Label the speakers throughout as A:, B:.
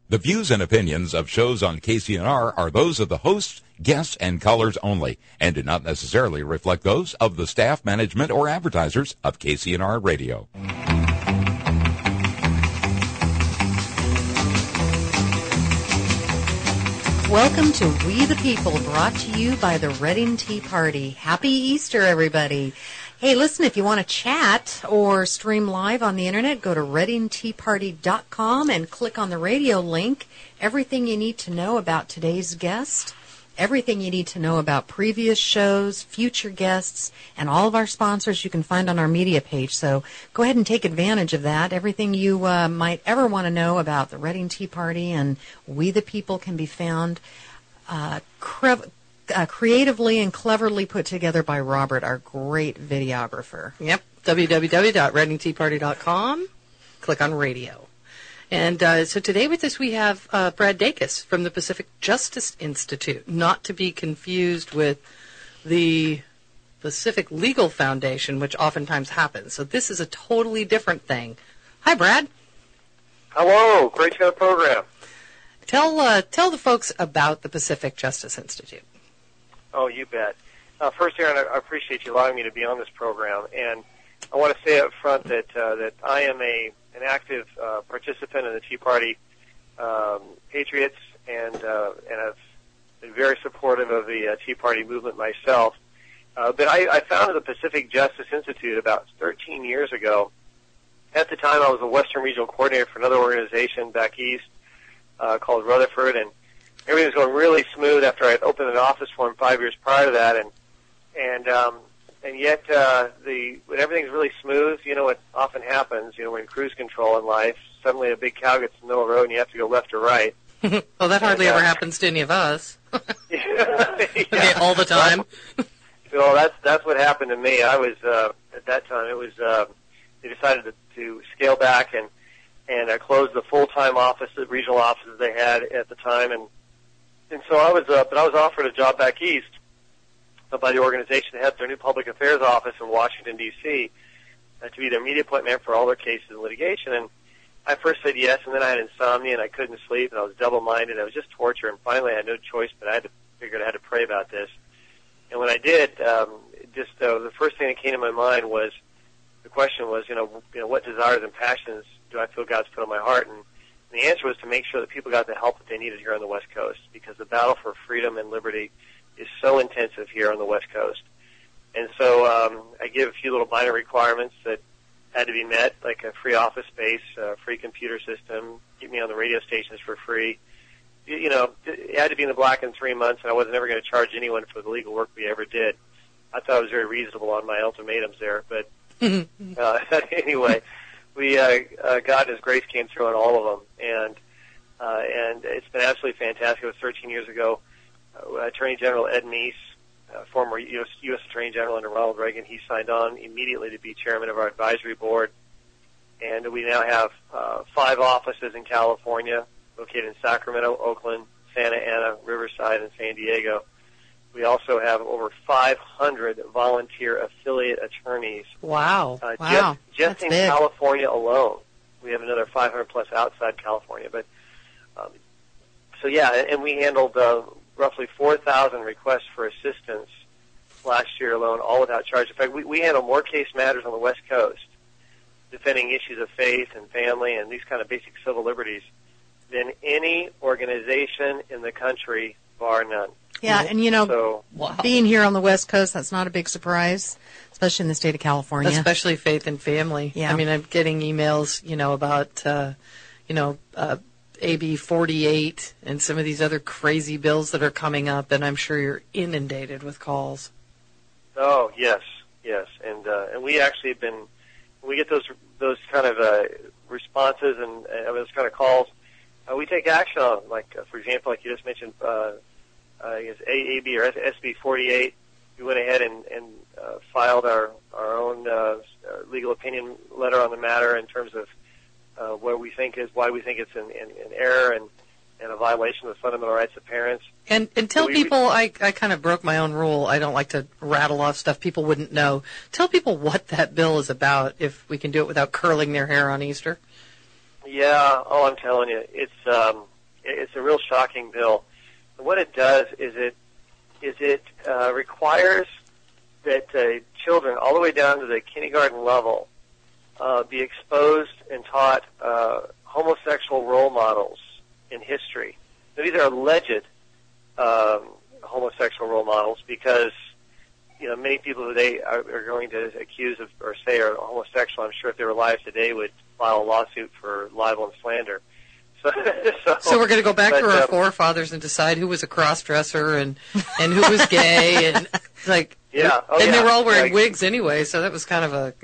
A: The views and opinions of shows on KCNR are those of the hosts, guests, and callers only, and do not necessarily reflect those of the staff, management, or advertisers of KCNR Radio.
B: Welcome to We the People, brought to you by the Reading Tea Party. Happy Easter, everybody. Hey, listen, if you want to chat or stream live on the Internet, go to readingteaparty.com and click on the radio link. Everything you need to know about today's guest, everything you need to know about previous shows, future guests, and all of our sponsors you can find on our media page. So go ahead and take advantage of that. Everything you might ever want to know about the Reading Tea Party and We the People can be found creatively and cleverly put together by Robert, our great videographer.
C: Yep, www.readingteaparty.com. Click on radio. And so today with us we have Brad Dacus from the Pacific Justice Institute, not to be confused with the Pacific Legal Foundation, which oftentimes happens. So this is a totally different thing. Hi, Brad.
D: Hello. Great to have a program.
C: Tell the folks about the Pacific Justice Institute.
D: Oh, you bet. First, Aaron, I appreciate you allowing me to be on this program, and I want to say up front that I am an active participant in the Tea Party Patriots, and I've been very supportive of the Tea Party movement myself. But I founded the Pacific Justice Institute about 13 years ago. At the time, I was a Western Regional Coordinator for another organization back east called Rutherford, and everything was going really smooth after I had opened an office for him 5 years prior to that, and yet when everything's really smooth, you know what often happens, you know, when cruise control in life, suddenly a big cow gets in the middle of the road and you have to go left or right.
C: Well, that hardly ever happens to any of us. Okay, all the time.
D: Well, that's what happened to me. I was at that time. It was they decided to scale back and close the full-time offices, regional offices they had at the time, and so I was offered a job back east by the organization that had their new public affairs office in Washington, D.C., to be their media point man for all their cases and litigation. And I first said yes, and then I had insomnia, and I couldn't sleep, and I was double-minded. It was just torture, and finally I had no choice, but I figured I had to pray about this. And when I did, the first thing that came to my mind was, the question was, you know, what desires and passions do I feel God's put on my heart? And the answer was to make sure that people got the help that they needed here on the West Coast, because the battle for freedom and liberty is so intensive here on the West Coast. And so I give a few little minor requirements that had to be met, like a free office space, a free computer system, keep me on the radio stations for free. You know, it had to be in the black in 3 months, and I wasn't ever going to charge anyone for the legal work we ever did. I thought I was very reasonable on my ultimatums there, but anyway, God and His grace came through on all of them, and it's been absolutely fantastic. It was 13 years ago. Attorney General Ed Meese, former U.S. Attorney General under Ronald Reagan, he signed on immediately to be chairman of our advisory board, and we now have 5 offices in California, located in Sacramento, Oakland, Santa Ana, Riverside, and San Diego. We also have over 500 volunteer affiliate attorneys.
C: Wow.
D: Just in
B: big.
D: California alone. We have another 500 plus outside California. But so yeah, and we handled roughly 4,000 requests for assistance last year alone, all without charge. In fact, we handle more case matters on the West Coast, defending issues of faith and family and these kind of basic civil liberties, than any organization in the country, bar none.
B: Yeah, and being here on the West Coast, that's not a big surprise, especially in the state of California.
C: Especially faith and family.
B: Yeah.
C: I mean, I'm getting emails, about, AB 48 and some of these other crazy bills that are coming up, and I'm sure you're inundated with calls.
D: Oh, yes. And we actually have been, we get those kind of responses and those kind of calls, we take action on them. Like, for example, like you just mentioned, AAB or SB 48, we went ahead and filed our own legal opinion letter on the matter in terms of why we think it's an error and a violation of the fundamental rights of parents.
C: And tell people, I kind of broke my own rule. I don't like to rattle off stuff people wouldn't know. Tell people what that bill is about, if we can do it without curling their hair on Easter.
D: Yeah, I'm telling you, it's It's a real shocking bill. And what it does is it requires that children all the way down to the kindergarten level be exposed and taught homosexual role models in history. Now, these are alleged homosexual role models because, many people who they are going to accuse of or say are homosexual, I'm sure if they were alive today would file a lawsuit for libel and slander.
C: So we're going to go back to our forefathers and decide who was a cross-dresser and who was gay and they were all wearing wigs anyway, so that was kind of a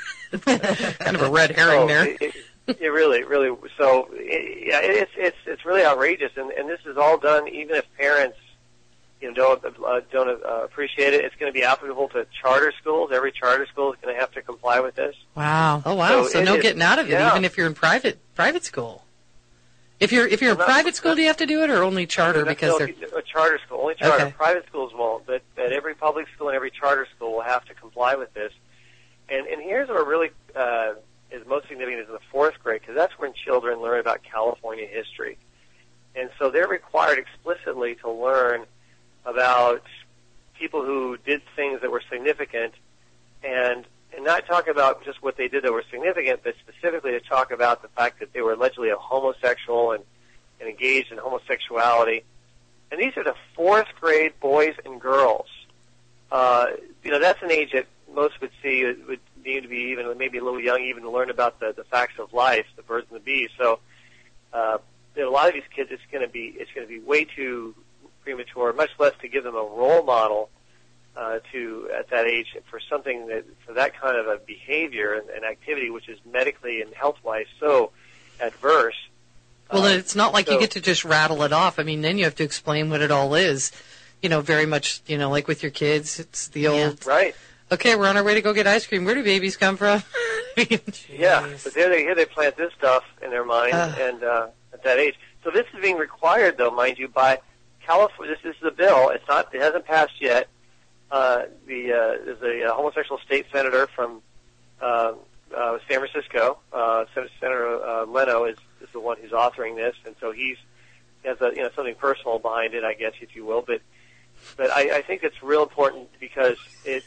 C: red herring there.
D: It really. So it's really outrageous, and this is all done even if parents don't appreciate it. It's going to be applicable to charter schools. Every charter school is going to have to comply with this.
B: Wow.
C: Oh wow. So no getting out of it, even if you're in private school. If you're in private school, do you have to do it, or only charter? Because they're
D: a charter school, only charter.
C: Okay.
D: Private schools won't, but every public school and every charter school will have to comply with this. And here's what really is most significant is in the fourth grade, because that's when children learn about California history, and so they're required explicitly to learn about people who did things that were significant, and not talk about just what they did that were significant, but specifically to talk about the fact that they were allegedly a homosexual and engaged in homosexuality. And these are the fourth grade boys and girls. That's an age that most would see would need to be even maybe a little young even to learn about the facts of life, the birds and the bees. So a lot of these kids, it's going to be way too premature, much less to give them a role model at that age for that kind of a behavior and activity, which is medically and health-wise so adverse.
C: Well, it's not like you get to just rattle it off. I mean, then you have to explain what it all is. Very much, like with your kids, it's the old...
D: Right.
C: Okay, we're on our way to go get ice cream. Where do babies come from?
D: Yeah, but here they plant this stuff in their mind and at that age. So this is being required, though, mind you, by California. This is a bill. It hasn't passed yet. There's a homosexual state senator from San Francisco. Senator Leno is the one who's authoring this, and so he has something personal behind it, I guess, if you will. But I think it's real important because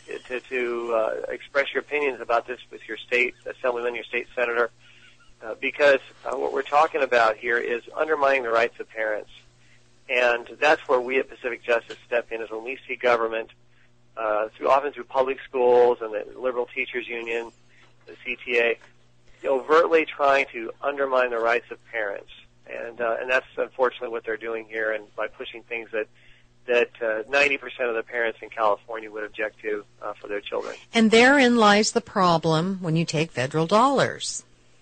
D: to express your opinions about this with your state assemblyman, your state senator, because what we're talking about here is undermining the rights of parents, and that's where we at Pacific Justice step in. Is when we see government. Often through public schools and the Liberal Teachers Union, the CTA, overtly trying to undermine the rights of parents, and that's unfortunately what they're doing here, and by pushing things that 90% of the parents in California would object to for their children.
B: And therein lies the problem when you take federal dollars.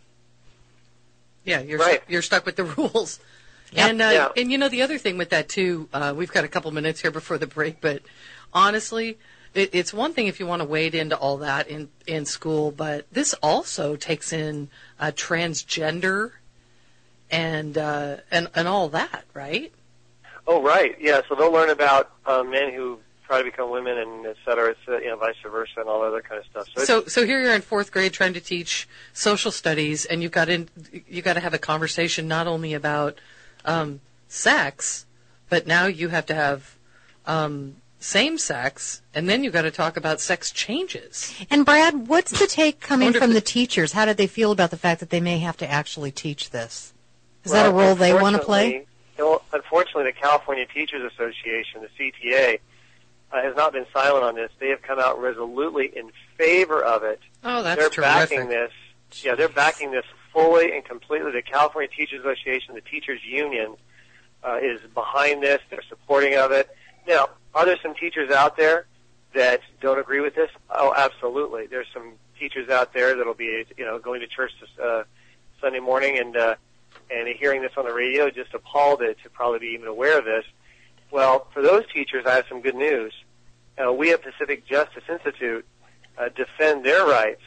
C: Yeah,
D: right.
C: You're stuck with the rules.
B: Yep.
C: And the other thing with that too, we've got a couple minutes here before the break, but honestly, it's one thing if you want to wade into all that in school, but this also takes in transgender and all that, right?
D: Oh, right. Yeah. So they'll learn about men who try to become women, and et cetera, vice versa, and all other kind of stuff.
C: So here you're in fourth grade trying to teach social studies, and you got to have a conversation not only about sex, but now you have to have same sex, and then you got to talk about sex changes.
B: And Brad, what's the take coming from the teachers? How did they feel about the fact that they may have to actually teach this? Is that a role they want to play?
D: Unfortunately, the California Teachers Association, the CTA, has not been silent on this. They have come out resolutely in favor of it.
C: Oh, that's
D: They're
C: terrific.
D: backing this. Yeah, they're backing this fully and completely. The California Teachers Association, the teachers union, is behind this. They're supporting of it. Now, are there some teachers out there that don't agree with this? Oh, absolutely. There's some teachers out there that'll be, going to church this Sunday morning and hearing this on the radio, just appalled to probably be even aware of this. Well, for those teachers, I have some good news. We at Pacific Justice Institute defend their rights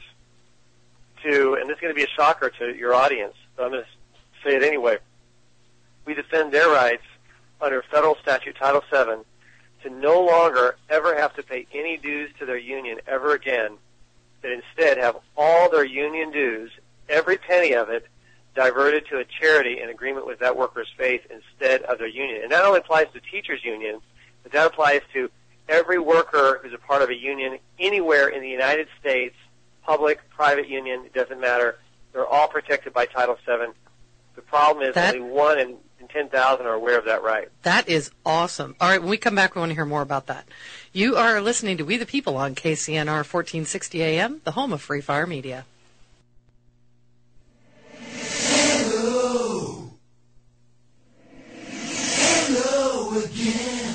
D: to, and this is going to be a shocker to your audience, so I'm going to say it anyway. We defend their rights under federal statute Title VII to no longer ever have to pay any dues to their union ever again, but instead have all their union dues, every penny of it, diverted to a charity in agreement with that worker's faith instead of their union. And that only applies to teachers' unions, but that applies to every worker who's a part of a union anywhere in the United States, public, private union, it doesn't matter. They're all protected by Title VII. The problem is only 1 in 10,000 are aware of that right.
C: That is awesome. All right, when we come back, we want to hear more about that. You are listening to We the People on KCNR 1460 AM, the home of Free Fire Media.
E: Hello. Hello again.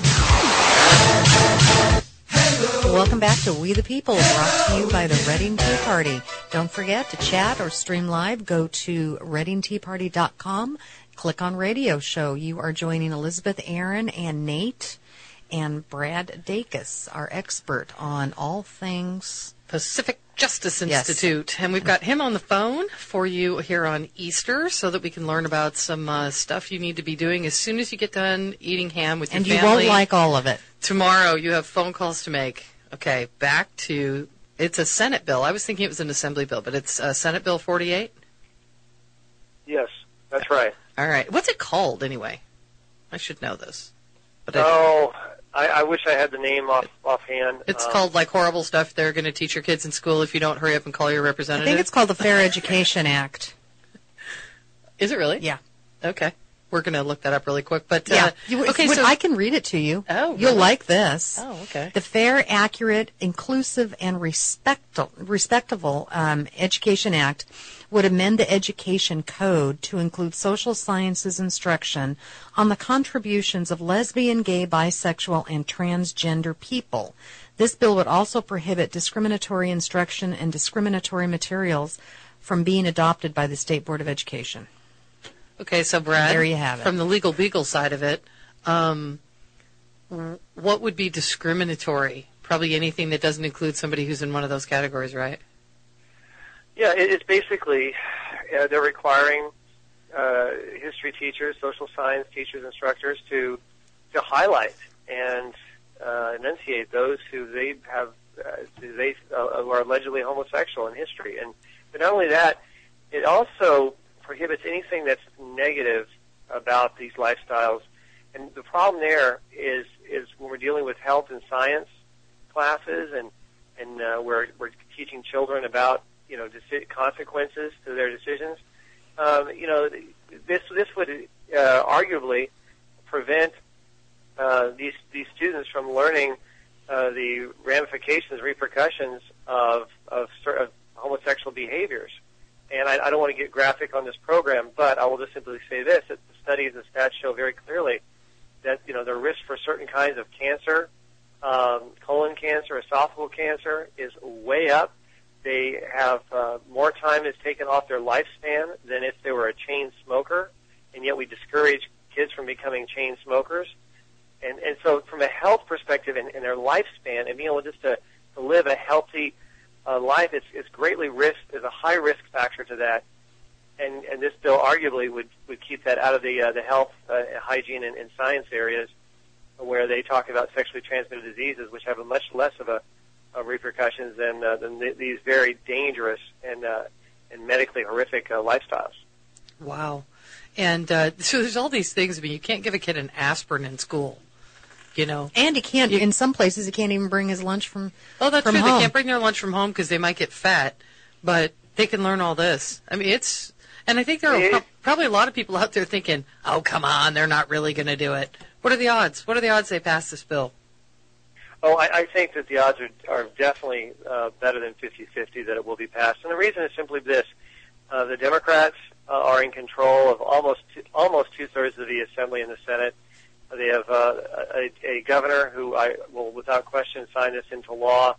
E: Hello.
B: Welcome back to We the People, brought to you by the Reading Tea Party. Don't forget to chat or stream live. Go to readingteaparty.com. Click on Radio Show. You are joining Elizabeth, Aaron, and Nate, and Brad Dacus, our expert on all things
C: Pacific Justice Institute. And we've got him on the phone for you here on Easter so that we can learn about some stuff you need to be doing as soon as you get done eating ham with your
B: And
C: family.
B: you won't like all of it.
C: Tomorrow you have phone calls to make. Okay, back to, it's a Senate bill. I was thinking it was an Assembly bill, but it's Senate Bill 48?
D: Yes, that's right.
C: All right. What's it called, anyway? I should know this. But
D: I wish I had the name offhand.
C: It's called, like, horrible stuff they're going to teach your kids in school if you don't hurry up and call your
B: I
C: representative.
B: think it's called the Fair Education Act.
C: Is it really?
B: Yeah.
C: Okay. We're going to look that up really quick. But
B: Okay, so I can read it to you.
C: Oh,
B: You'll
C: really?
B: like this.
C: Oh, okay.
B: The Fair, Accurate, Inclusive, and Respectable Education Act would amend the Education Code to include social sciences instruction on the contributions of lesbian, gay, bisexual, and transgender people. This bill would also prohibit discriminatory instruction and discriminatory materials from being adopted by the State Board of Education.
C: Okay, so Brad,
B: There you have it.
C: from the legal beagle side of it, what would be discriminatory? Probably anything that doesn't include somebody who's in one of those categories, right?
D: Yeah, it's basically they're requiring history teachers, social science teachers, instructors to highlight and enunciate those who they have who are allegedly homosexual in history. And but not only that, it also prohibits anything that's negative about these lifestyles. And the problem there is when we're dealing with health and science classes, and we're teaching children about consequences to their decisions. This would arguably prevent these students from learning the ramifications, repercussions of homosexual behaviors. And I don't want to get graphic on this program, but I will just simply say this: that the studies and stats show very clearly that the risk for certain kinds of cancer, colon cancer, esophageal cancer, is way up. They have more time is taken off their lifespan than if they were a chain smoker, and yet we discourage kids from becoming chain smokers. And so from a health perspective and their lifespan and being able just to live a healthy life, it's greatly risked. There's a high risk factor to that. And this bill arguably would keep that out of the health, hygiene, and science areas where they talk about sexually transmitted diseases, which have a much less of repercussions than these very dangerous and medically horrific lifestyles.
C: Wow. And so there's all these things. I mean, you can't give a kid an aspirin in school,
B: And he can't, in some places, he can't even bring his lunch from
C: Oh, that's
B: from
C: true.
B: home.
C: They can't bring their lunch from home because they might get fat, but they can learn all this. I mean, and I think there are probably a lot of people out there thinking, oh, come on, they're not really going to do it. What are the odds? What are the odds they pass this bill?
D: Oh, I think that the odds are definitely better than 50-50 that it will be passed. And the reason is simply this. The Democrats are in control of almost two-thirds of the Assembly and the Senate. They have a governor who will, without question, sign this into law.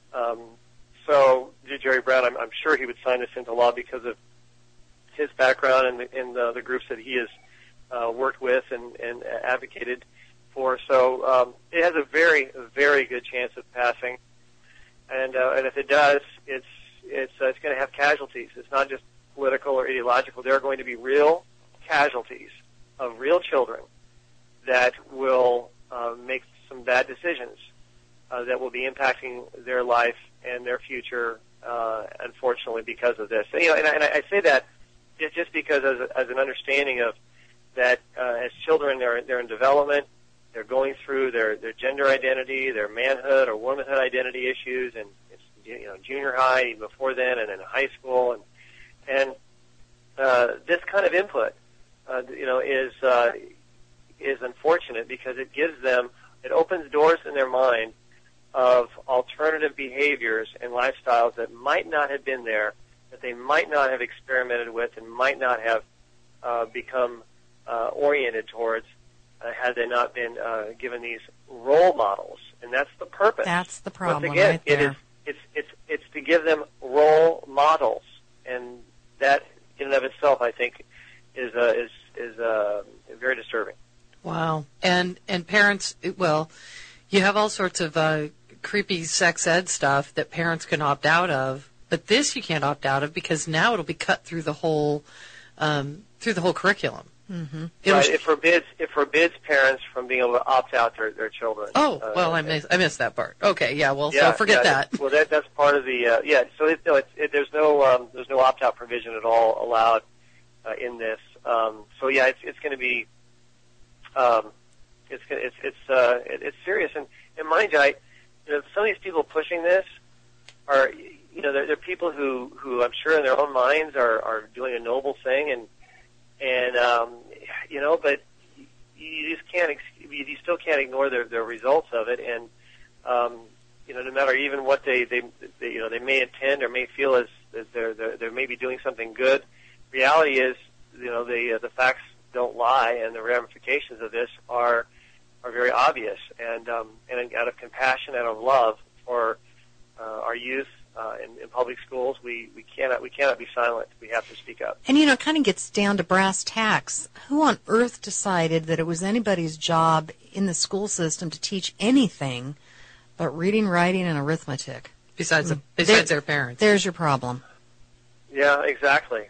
D: So Jerry Brown, I'm sure he would sign this into law because of his background and the groups that he has worked with and advocated for. So it has a very, very good chance of passing. And if it does, it's going to have casualties. It's not just political or ideological. There are going to be real casualties of real children that will make some bad decisions that will be impacting their life and their future, unfortunately, because of this. And I say that just because as an understanding of that as children they're in development, they're going through their gender identity, their manhood or womanhood identity issues, and it's junior high, even before then, and in high school, and this kind of input is unfortunate because it opens doors in their mind of alternative behaviors and lifestyles that might not have been there, that they might not have experimented with, and might not have become oriented towards had they not been given these role models. And that's the purpose.
B: That's the problem.
D: Once again,
B: right there.
D: it's to give them role models, and that in and of itself, I think, is very disturbing.
C: Wow. And parents, well, you have all sorts of creepy sex ed stuff that parents can opt out of, but this you can't opt out of because now it'll be cut through the whole curriculum.
B: Mm-hmm.
D: Right. It forbids parents from being able to opt out their children.
C: Oh, well, I missed that part. Okay, yeah. Well, so forget that.
D: Well, that's part of the So there's no opt out provision at all allowed in this. So yeah, it's going to be it's serious. And mind you, some of these people pushing this are they're people who I'm sure in their own minds are doing a noble thing and but you still can't ignore the results of it, and no matter even what they may intend or may feel as they're maybe doing something good, reality is the facts don't lie, and the ramifications of this are very obvious, and out of compassion, out of love for our youth. In public schools, we cannot be silent. We have to speak up.
B: And it kind of gets down to brass tacks. Who on earth decided that it was anybody's job in the school system to teach anything but reading, writing, and arithmetic?
C: Besides their parents.
B: There's your problem.
D: Yeah, exactly.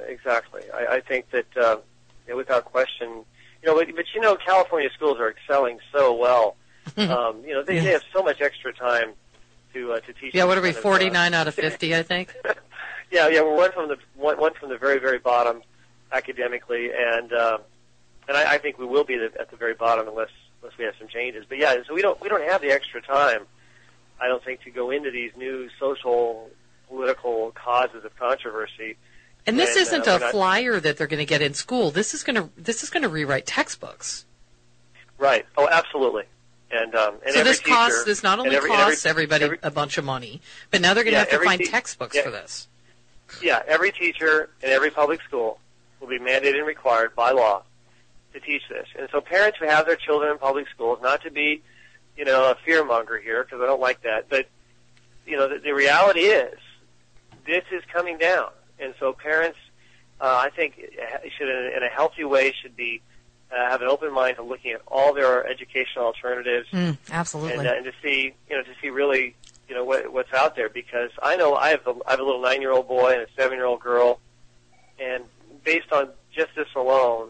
D: I think that without question, but California schools are excelling so well. They have so much extra time to teach.
C: Yeah, what are we? 49 out of 50, I think.
D: Yeah, we're one from the very, very bottom academically, and I think we will be at the very bottom unless we have some changes. But yeah, so we don't have the extra time, I don't think, to go into these new social, political causes of controversy.
C: And this isn't a flyer that they're going to get in school. This is going to rewrite textbooks.
D: Right. Oh, absolutely. And
C: so this not only costs everybody a bunch of money, but now they're going to have to find textbooks for this.
D: Yeah, every teacher in every public school will be mandated and required by law to teach this. And so parents who have their children in public schools, not to be, a fearmonger here, because I don't like that, but, the reality is this is coming down. And so parents, I think, should, in a healthy way, should be have an open mind to looking at all their educational alternatives.
B: Absolutely.
D: And to see really, what's out there, because I know I have a little 9-year-old boy and a 7-year-old girl, and based on just this alone,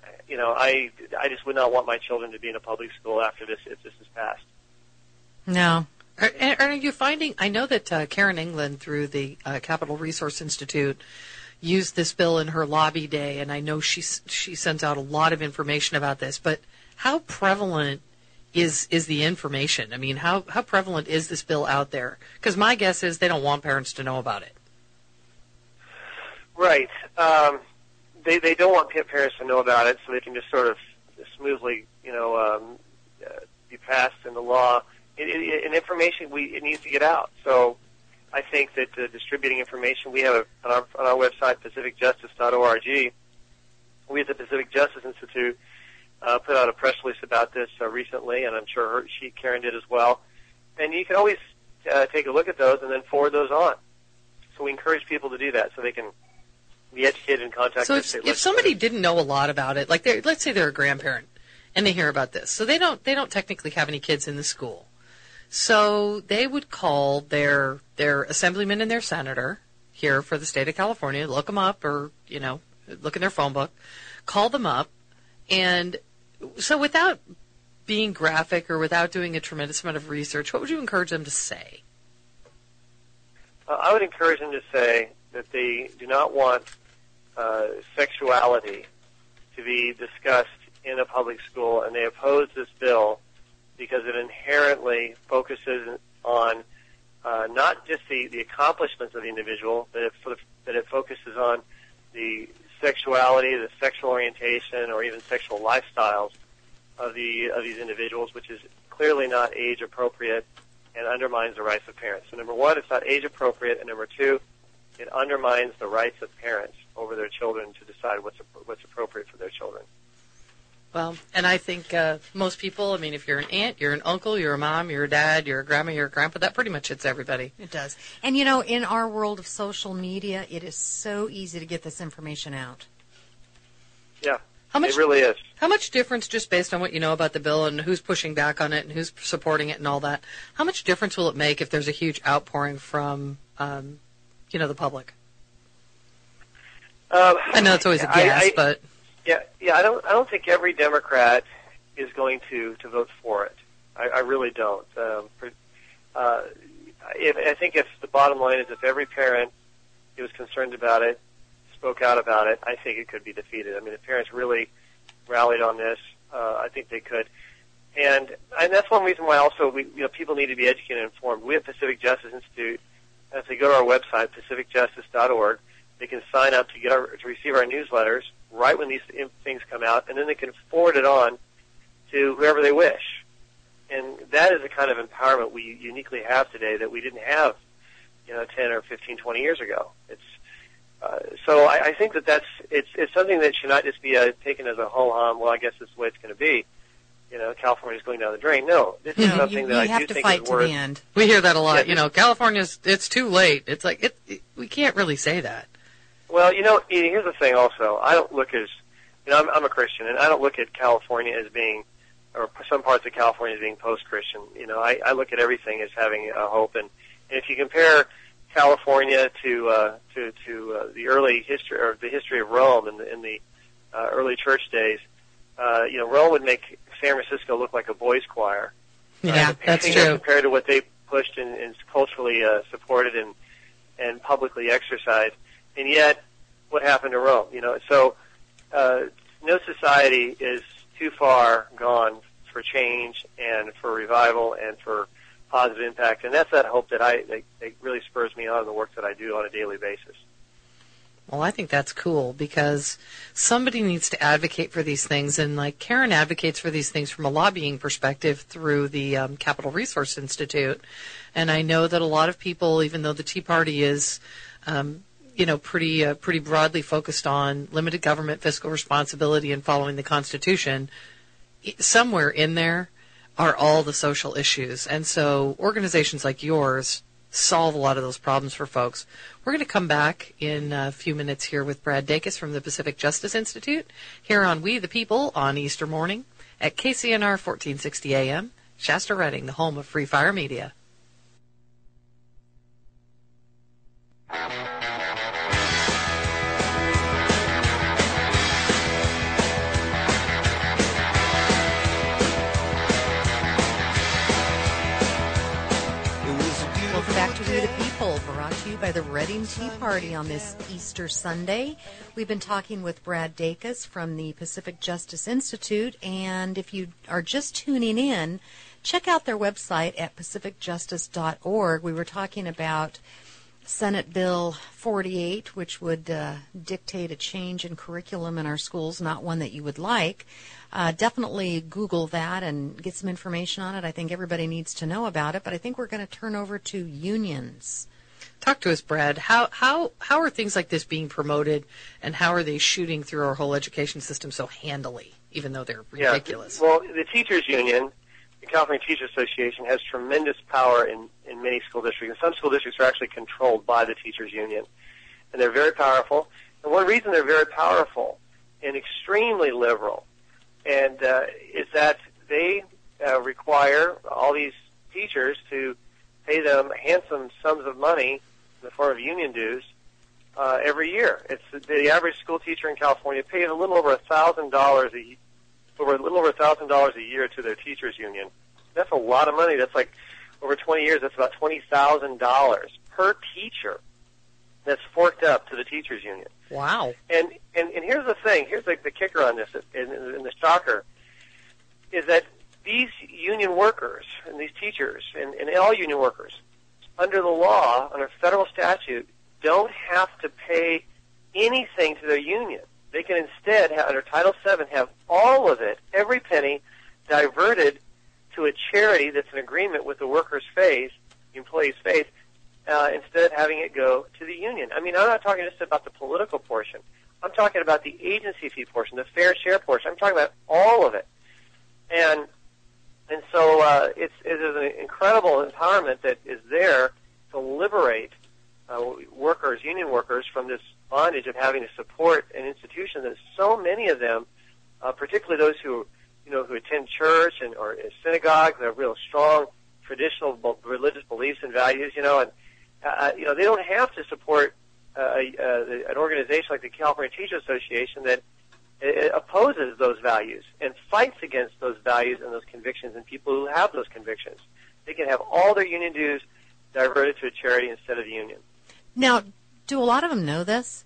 D: I just would not want my children to be in a public school after this, if this is passed.
B: No.
C: Are you finding, I know that Karen England through the Capital Resource Institute used this bill in her lobby day, and I know she sends out a lot of information about this, but how prevalent is the information? I mean, how prevalent is this bill out there? Because my guess is they don't want parents to know about it. Right.
D: They don't want parents to know about it, so they can just sort of smoothly, be passed in the law. And information, it needs to get out. So I think that distributing information, we have on our website, pacificjustice.org, we at the Pacific Justice Institute put out a press release about this recently, and I'm sure Karen did as well. And you can always take a look at those and then forward those on. So we encourage people to do that so they can be educated and contact their state legislators.
C: If somebody didn't know a lot about it, like let's say they're a grandparent and they hear about this, so they don't technically have any kids in the school. So they would call their assemblyman and their senator here for the state of California, look them up, or look in their phone book, call them up, and so without being graphic or without doing a tremendous amount of research, what would you encourage them to say?
D: I would encourage them to say that they do not want sexuality to be discussed in a public school, and they oppose this bill because it inherently focuses on not just the accomplishments of the individual, but that it focuses on the sexuality, the sexual orientation, or even sexual lifestyles of these individuals, which is clearly not age appropriate and undermines the rights of parents. So number one, it's not age appropriate, and number two, it undermines the rights of parents over their children to decide what's appropriate for their children.
C: Well, and I think most people, I mean, if you're an aunt, you're an uncle, you're a mom, you're a dad, you're a grandma, you're a grandpa, that pretty much hits everybody.
B: It does. And, you know, in our world of social media, it is so easy to get this information out.
D: Yeah,
C: It
D: really is.
C: How much difference, just based on what you know about the bill and who's pushing back on it and who's supporting it and all that, how much difference will it make if there's a huge outpouring from, the public? I know it's always a guess, but...
D: Yeah. I don't think every Democrat is going to vote for it. I really don't. I think if the bottom line is if every parent who was concerned about it spoke out about it, I think it could be defeated. I mean, if parents really rallied on this, I think they could. And that's one reason why also people need to be educated and informed. We at Pacific Justice Institute, as they go to our website, pacificjustice.org, they can sign up to receive our newsletters right when these things come out, and then they can forward it on to whoever they wish. And that is the kind of empowerment we uniquely have today that we didn't have, 10 or 15, 20 years ago. So I think it's something that should not just be taken as a ho-hum, well, I guess this is the way it's going to be. California's going down the drain. No, this is something that I do think is worth.
B: To the end.
C: We hear that a lot.
D: Yeah,
C: California's, it's too late. It's like, we can't really say that.
D: Well, here's the thing also. I don't look as, I'm a Christian, and I don't look at California as being, or some parts of California as being post-Christian. I look at everything as having a hope. And if you compare California to the early history, or the history of Rome in the early church days, Rome would make San Francisco look like a boys' choir.
C: Yeah, that's true.
D: Compared to what they pushed and culturally supported and publicly exercised. And yet, what happened to Rome? So no society is too far gone for change and for revival and for positive impact. And that's that hope that that really spurs me on in the work that I do on a daily basis.
C: Well, I think that's cool because somebody needs to advocate for these things. And like Karen advocates for these things from a lobbying perspective through the Capital Resource Institute. And I know that a lot of people, even though the Tea Party is pretty broadly focused on limited government, fiscal responsibility, and following the Constitution, somewhere in there are all the social issues. And so organizations like yours solve a lot of those problems for folks. We're going to come back in a few minutes here with Brad Dacus from the Pacific Justice Institute here on We the People on Easter morning at KCNR 1460 AM, Shasta Redding, the home of Free Fire Media.
B: Welcome back to We the People, brought to you by the Redding Tea Party on this Easter Sunday. We've been talking with Brad Dacus from the Pacific Justice Institute, and if you are just tuning in, check out their website at pacificjustice.org. We were talking about Senate Bill 48, which would dictate a change in curriculum in our schools, not one that you would like. Definitely Google that and get some information on it. I think everybody needs to know about it, but I think we're going to turn over to unions.
C: Talk to us, Brad. How are things like this being promoted, and how are they shooting through our whole education system so handily, even though they're ridiculous?
D: Yeah. Well, the teachers union, the California Teachers Association, has tremendous power in many school districts, and some school districts are actually controlled by the teachers union, and they're very powerful. And one reason they're very powerful and extremely liberal and is that they require all these teachers to pay them handsome sums of money in the form of union dues every year. It's the average school teacher in California pays a little over $1,000 a year to their teachers union. That's a lot of money. That's like over 20 years. That's about $20,000 per teacher. That's forked up to the teachers union.
C: Wow.
D: And here's the thing. Here's the kicker on this, and the shocker, is that these union workers and these teachers and all union workers, under the law, under federal statute, don't have to pay anything to their union. They can instead, under Title VII, have all of it, every penny, diverted to a charity that's in agreement with the workers' faith, the employees' faith, instead of having it go to the union. I mean, I'm not talking just about the political portion. I'm talking about the agency fee portion, the fair share portion. I'm talking about all of it. And so it is an incredible empowerment that is there to liberate workers, union workers, from this bondage of having to support an institution that so many of them, particularly those who attend church or synagogues, have real strong traditional religious beliefs and values, and they don't have to support an organization like the California Teachers Association that opposes those values and fights against those values and those convictions and people who have those convictions. They can have all their union dues diverted to a charity instead of the union.
B: Now, do a lot of them know this?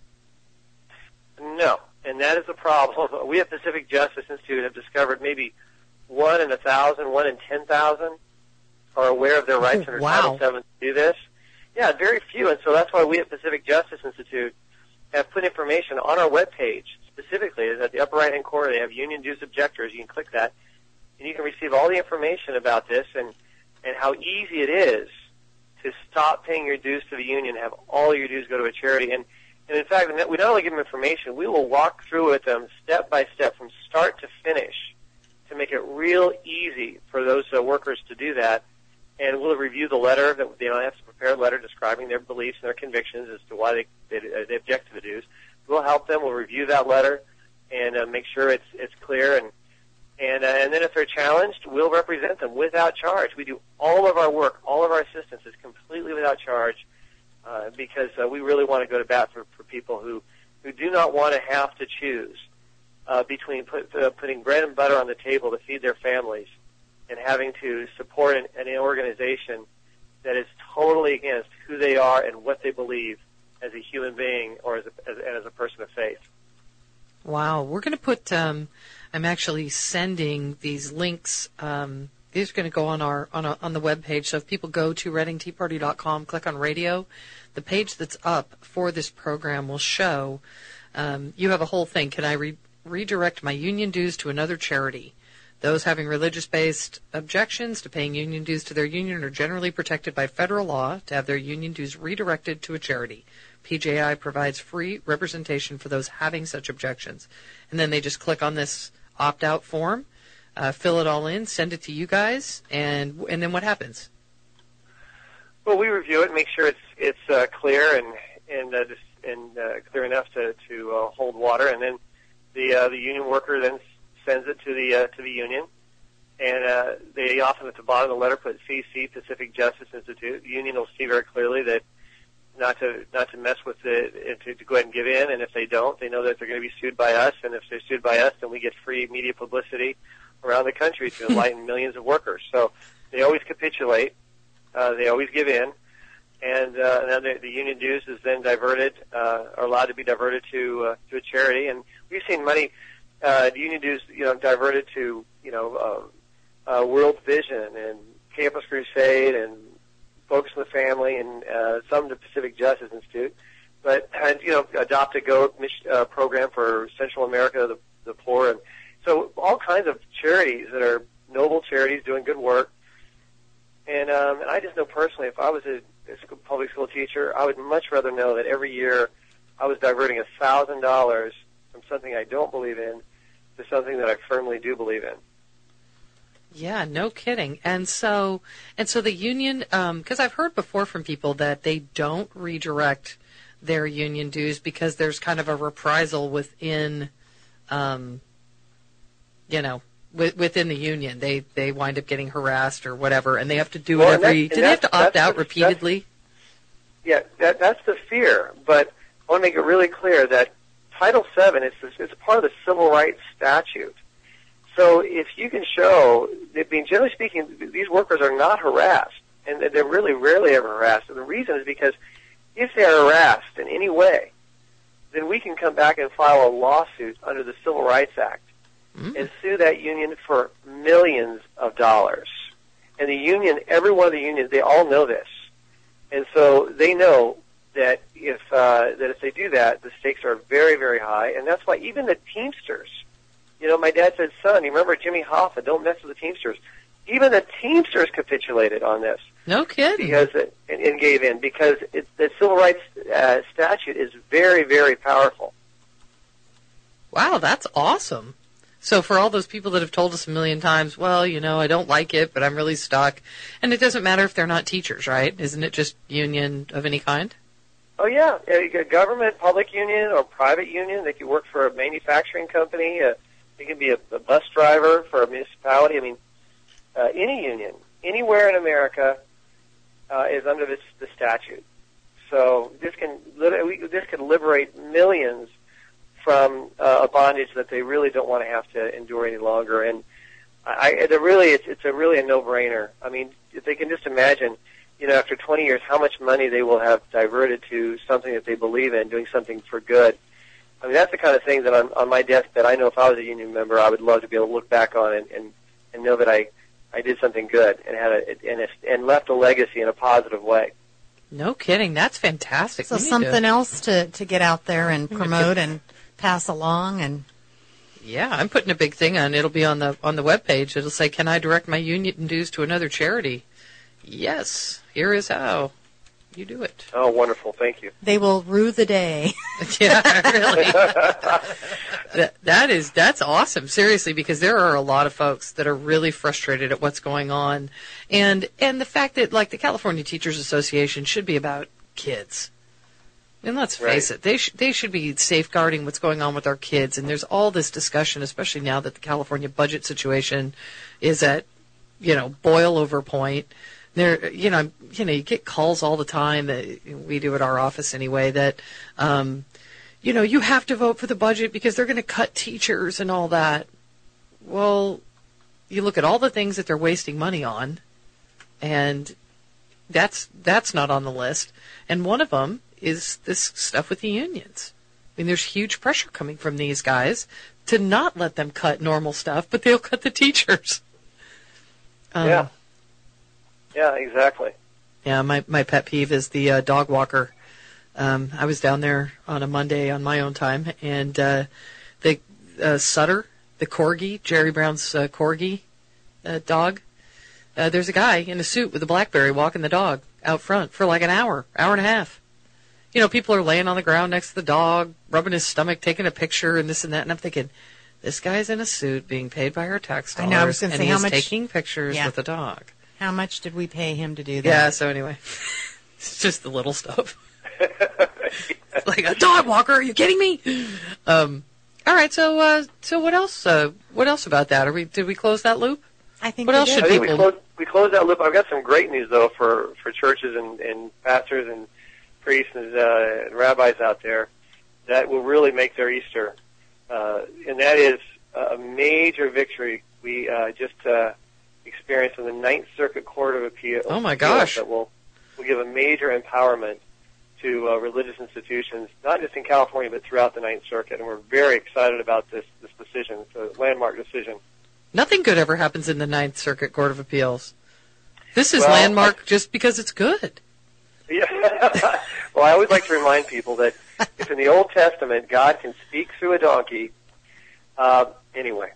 D: No, and that is the problem. We at Pacific Justice Institute have discovered maybe 1 in 1,000, 1 in 10,000 are aware of their rights under Title VII to do this. Yeah, very few, and so that's why we at Pacific Justice Institute have put information on our webpage. Specifically, is at the upper right-hand corner. They have union dues objectors. You can click that, and you can receive all the information about this and how easy it is to stop paying your dues to the union, have all your dues go to a charity. And in fact, we not only give them information, we will walk through with them step by step from start to finish to make it real easy for those workers to do that. And we'll review the letter. That they don't have to prepare a letter describing their beliefs and their convictions as to why they object to the dues. We'll help them. We'll review that letter and make sure it's clear. And then if they're challenged, we'll represent them without charge. We do all of our work, all of our assistance is completely without charge because we really want to go to bat for people who do not want to have to choose between putting bread and butter on the table to feed their families and having to support an organization that is totally against who they are and what they believe as a human being or as a person of faith.
C: Wow. We're going to put, I'm actually sending these links. These are going to go on on the webpage. So if people go to readingteaparty.com, click on radio, the page that's up for this program will show, you have a whole thing. Can I redirect my union dues to another charity? Those having religious-based objections to paying union dues to their union are generally protected by federal law to have their union dues redirected to a charity. PJI provides free representation for those having such objections. And then they just click on this opt-out form, fill it all in, send it to you guys, and then what happens?
D: Well, we review it, make sure it's clear and clear enough to hold water, and then the union worker then sends it to the union, and they often at the bottom of the letter put CC Pacific Justice Institute. The union will see very clearly that not to mess with it, to go ahead and give in, and if they don't, they know that they're going to be sued by us, and if they're sued by us, then we get free media publicity around the country to enlighten millions of workers. So they always capitulate, they always give in, and then the union dues is then diverted, are allowed to be diverted to a charity, and we've seen money. The union dues, diverted to, World Vision and Campus Crusade and Focus on the Family and some to Pacific Justice Institute. But, Adopt a Goat program for Central America, the poor. And so all kinds of charities that are noble charities doing good work. And I just know personally, if I was a public school teacher, I would much rather know that every year I was diverting $1,000 from something I don't believe in to something that I firmly do believe in.
C: Yeah, no kidding. And so the union, because I've heard before from people that they don't redirect their union dues because there's kind of a reprisal within, within the union. They wind up getting harassed or whatever, and they have to do it every. Do they have to opt out repeatedly?
D: That's the fear. But I want to make it really clear that Title VII is part of the Civil Rights Statute. So if you can show, generally speaking, these workers are not harassed, and they're really rarely ever harassed. And the reason is because if they are harassed in any way, then we can come back and file a lawsuit under the Civil Rights Act and sue that union for millions of dollars. And the union, every one of the unions, they all know this. And so they know that if they do that, the stakes are very, very high. And that's why even the Teamsters, you know, my dad said, son, you remember Jimmy Hoffa, don't mess with the Teamsters. Even the Teamsters capitulated on this.
C: No kidding.
D: Because and gave in, because the Civil Rights statute is very, very powerful.
C: Wow, that's awesome. So for all those people that have told us a million times, well, you know, I don't like it, but I'm really stuck. And it doesn't matter if they're not teachers, right? Isn't it just union of any kind?
D: Oh, yeah. You got government, public union, or private union. They could work for a manufacturing company. They can be a bus driver for a municipality. I mean, any union, anywhere in America is under the statute. So this can liberate millions from a bondage that they really don't want to have to endure any longer. And it's really a no-brainer. I mean, if they can just imagine, you know, after 20 years, how much money they will have diverted to something that they believe in, doing something for good. I mean, that's the kind of thing that on my deathbed, I know if I was a union member, I would love to be able to look back on it and know that I did something good and and left a legacy in a positive way.
C: No kidding. That's fantastic.
B: So something else to get out there and promote and pass along. And
C: yeah, I'm putting a big thing on. It'll be on the webpage. It'll say, "Can I direct my union dues to another charity?" Yes. Here is how you do it.
D: Oh, wonderful! Thank you.
B: they will rue the day.
C: Yeah, really. That's awesome. Seriously, because there are a lot of folks that are really frustrated at what's going on, and the fact that, like, the California Teachers Association should be about kids. And let's face it, they should be safeguarding what's going on with our kids. And there's all this discussion, especially now that the California budget situation is at, you know, boil over point. There, you get calls all the time that we do at our office anyway that, you have to vote for the budget because they're going to cut teachers and all that. Well, you look at all the things that they're wasting money on, and that's not on the list. And one of them is this stuff with the unions. I mean, there's huge pressure coming from these guys to not let them cut normal stuff, but they'll cut the teachers.
D: Yeah, exactly.
C: Yeah, my pet peeve is the dog walker. I was down there on a Monday on my own time, and the Sutter, the corgi, Jerry Brown's corgi dog, there's a guy in a suit with a BlackBerry walking the dog out front for like an hour and a half. You know, people are laying on the ground next to the dog, rubbing his stomach, taking a picture, and this and that. And I'm thinking, this guy's in a suit being paid by our tax dollars,
B: I know, I was going to say, how
C: he's
B: much,
C: taking pictures with a dog.
B: How much did we pay him to do that?
C: Yeah, so anyway, it's just the little stuff. Like, a dog walker, are you kidding me? All right, so what else? What else about that? Did we close that loop?
B: I think
C: what else should
D: I think
C: people?
D: we closed that loop. I've got some great news though for churches and pastors and priests and rabbis out there that will really make their Easter, and that is a major victory we just experienced in the Ninth Circuit Court of Appeals.
C: Oh my gosh!
D: That will give a major empowerment to religious institutions, not just in California but throughout the Ninth Circuit, and we're very excited about this decision. It's a landmark decision.
C: Nothing good ever happens in the Ninth Circuit Court of Appeals. This is landmark just because it's good.
D: Yeah. Well, I always like to remind people that if in the Old Testament God can speak through a donkey, anyway.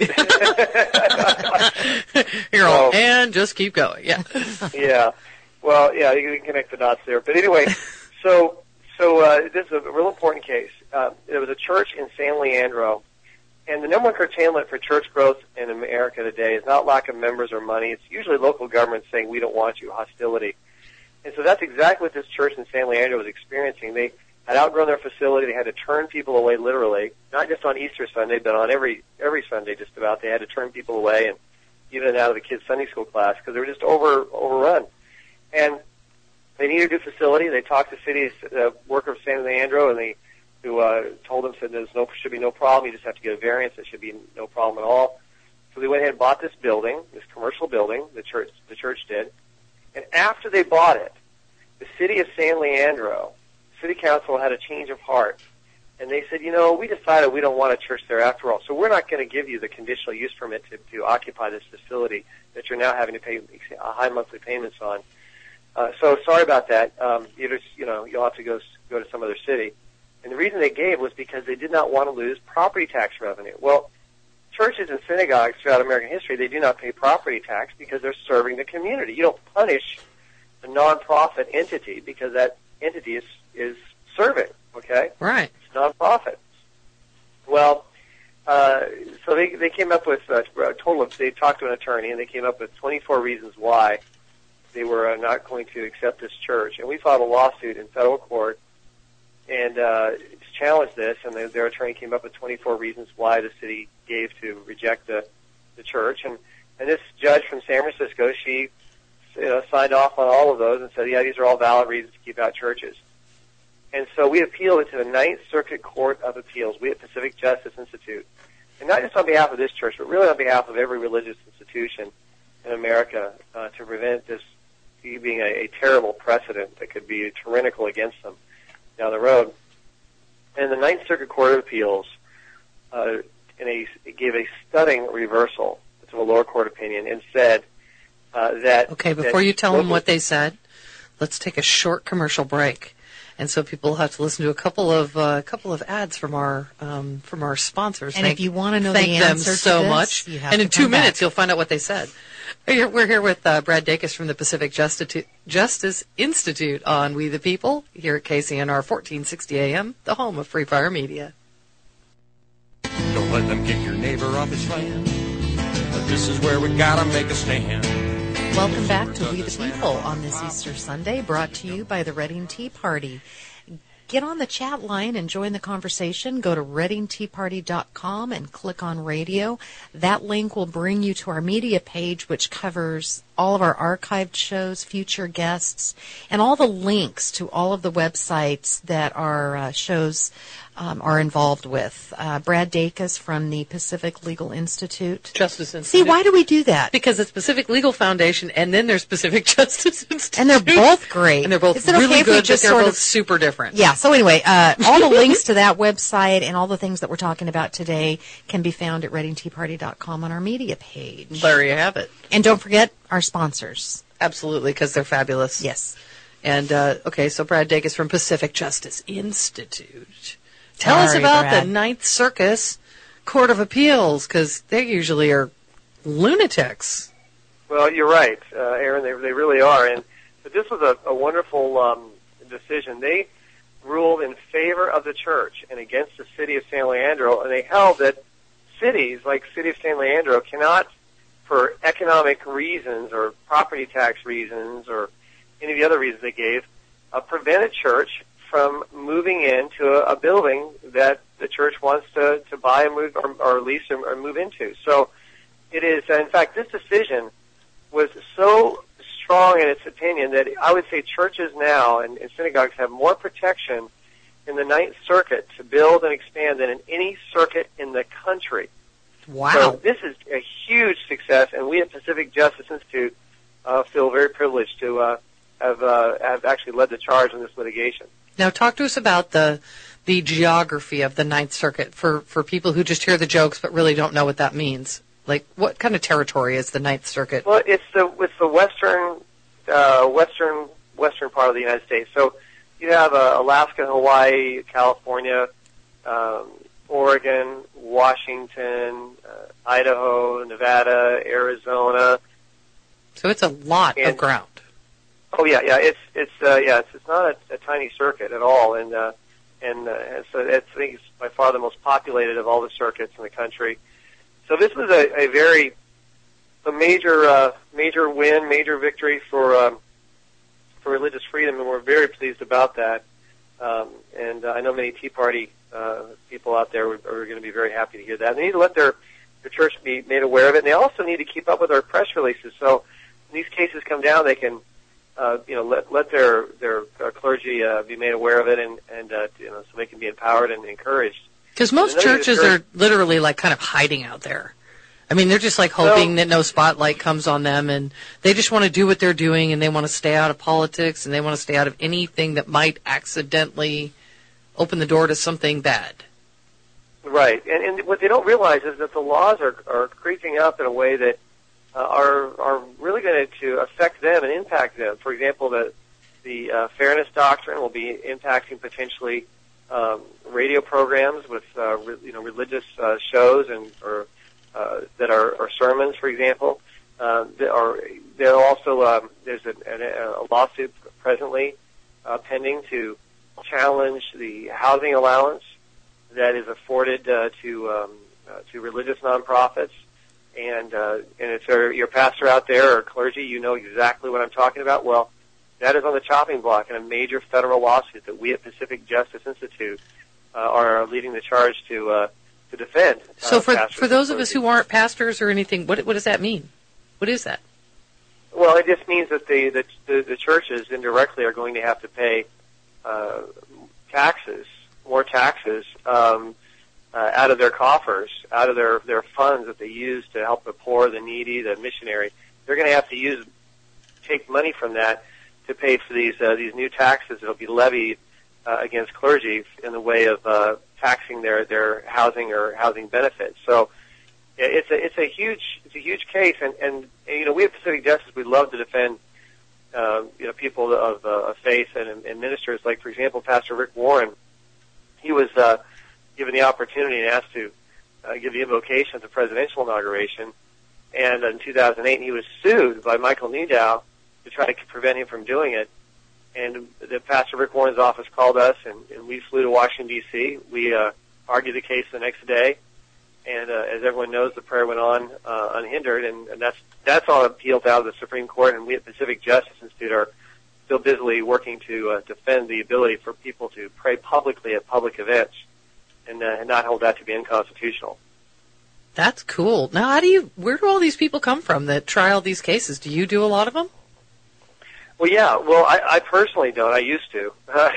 C: And just keep going. Yeah.
D: Yeah. Well, yeah, you can connect the dots there. But anyway, so this is a real important case. There was a church in San Leandro, and the number one curtailment for church growth in America today is not lack of members or money. It's usually local governments saying, we don't want you, hostility. And so that's exactly what this church in San Leandro was experiencing. They had outgrown their facility. They had to turn people away literally, not just on Easter Sunday, but on every Sunday just about. They had to turn people away and even out of the kids' Sunday school class because they were just overrun. And they needed a new facility. They talked to city worker of San Leandro, and who told them, said should be no problem. You just have to get a variance. It should be no problem at all. So they went ahead and bought this building, this commercial building. The church did. And after they bought it, the city of San Leandro, city council had a change of heart, And they said, we decided we don't want a church there after all, so we're not going to give you the conditional use permit to occupy this facility that you're now having to pay high monthly payments on. So sorry about that. You'll have to go to some other city. And the reason they gave was because they did not want to lose property tax revenue. Well, churches and synagogues throughout American history, they do not pay property tax because they're serving the community. You don't punish a nonprofit entity because that entity is serving, okay?
C: Right.
D: It's nonprofit. Well, so they came up with a total of, they talked to an attorney, and they came up with 24 reasons why they were not going to accept this church. And we filed a lawsuit in federal court and challenged this, and their attorney came up with 24 reasons why the city gave to reject the church. And this judge from San Francisco, she signed off on all of those and said, yeah, these are all valid reasons to keep out churches. And so we appealed it to the Ninth Circuit Court of Appeals, we at Pacific Justice Institute. And not just on behalf of this church, but really on behalf of every religious institution in America to prevent this being a terrible precedent that could be tyrannical against them down the road. And the Ninth Circuit Court of Appeals gave a stunning reversal to a lower court opinion and said that...
C: Okay, before you tell them what they said, let's take a short commercial break. And so people have to listen to a couple of ads from our sponsors.
B: And if you want to know the
C: thank them
B: answer
C: so
B: to this,
C: much,
B: you have
C: and
B: to
C: in 2
B: come back.
C: minutes you'll find out what they said. We're here with Brad Dacus from the Pacific Justice Institute on We the People here at KCNR 1460 AM, the home of Free Fire Media.
F: Don't let them kick your neighbor off his land. But this is where we gotta make a stand.
B: Welcome back to We the People on this Easter Sunday, brought to you by the Reading Tea Party. Get on the chat line and join the conversation. Go to readingteaparty.com and click on radio. That link will bring you to our media page, which covers all of our archived shows, future guests, and all the links to all of the websites that our shows are involved with. Brad Dacus from the Pacific Legal Institute.
C: Justice Institute.
B: See, why do we do that?
C: Because it's Pacific Legal Foundation, and then there's Pacific Justice Institute.
B: And they're both great.
C: And they're both
B: Is it okay
C: really
B: if we
C: good, but
B: just
C: they're
B: sort
C: both
B: of-
C: super different.
B: Yeah, so anyway, all the links to that website and all the things that we're talking about today can be found at readingteaparty.com on our media page.
C: There you have it.
B: And don't forget our sponsors.
C: Absolutely, because they're fabulous.
B: Yes.
C: And, okay, so Brad Dacus from Pacific Justice Institute. Tell us
B: Sorry,
C: about
B: Brad.
C: the Ninth Circus Court of Appeals, because they usually are lunatics.
D: Well, you're right, Aaron. They really are. But this was a wonderful decision. They ruled in favor of the church and against the city of San Leandro, and they held that cities like City of San Leandro cannot, for economic reasons or property tax reasons or any of the other reasons they gave, prevent a church from moving into a building that the church wants to buy and move or lease or move into. So it is, in fact, this decision was so strong in its opinion that I would say churches now and synagogues have more protection in the Ninth Circuit to build and expand than in any circuit in the country.
C: Wow.
D: So this is a huge success, and we at Pacific Justice Institute feel very privileged to have actually led the charge in this litigation.
C: Now, talk to us about the geography of the Ninth Circuit for people who just hear the jokes but really don't know what that means. Like, what kind of territory is the Ninth Circuit?
D: Well, it's the western part of the United States. So you have Alaska, Hawaii, California, Oregon, Washington, Idaho, Nevada, Arizona.
C: So it's a lot of
D: And-
C: ground.
D: Oh yeah. It's not a tiny circuit at all, and so I think it's by far the most populated of all the circuits in the country. So this was a major win, major victory for religious freedom, and we're very pleased about that. And I know many Tea Party people out there are going to be very happy to hear that. They need to let their church be made aware of it, and they also need to keep up with our press releases. So when these cases come down, they can let their clergy be made aware of it, and so they can be empowered and encouraged.
C: Because most
D: And another
C: churches are literally like kind of hiding out there. I mean, they're just like hoping that no spotlight comes on them, and they just want to do what they're doing, and they want to stay out of politics, and they want to stay out of anything that might accidentally open the door to something bad.
D: Right, and what they don't realize is that the laws are creeping up in a way that are really going to affect them and impact them. For example, the fairness doctrine will be impacting potentially radio programs with religious shows and or that are sermons, for example. There also there's a lawsuit presently pending to challenge the housing allowance that is afforded to religious nonprofits. And if you're a pastor out there or clergy, you know exactly what I'm talking about. Well, that is on the chopping block in a major federal lawsuit that we at Pacific Justice Institute are leading the charge to defend.
C: So for those of us who aren't pastors or anything, what does that mean? What is that?
D: Well, it just means that the churches indirectly are going to have to pay more taxes out of their coffers, out of their funds that they use to help the poor, the needy, the missionary. They're going to have to take money from that to pay for these new taxes that will be levied against clergy in the way of taxing their housing or housing benefits. So it's a huge case, and we at Pacific Justice, we love to defend people of faith and ministers. Like, for example, Pastor Rick Warren, he was given the opportunity and asked to give the invocation at the presidential inauguration, and in 2008 he was sued by Michael Newdow to try to prevent him from doing it. And the Pastor Rick Warren's office called us, and we flew to Washington, D.C. We argued the case the next day, and as everyone knows, the prayer went on unhindered, and that's all appealed out of the Supreme Court, and we at Pacific Justice Institute are still busily working to defend the ability for people to pray publicly at public events and not hold that to be unconstitutional.
C: That's cool. Now, where do all these people come from that try all these cases? Do you do a lot of them?
D: Well, yeah. Well, I personally don't. I used to.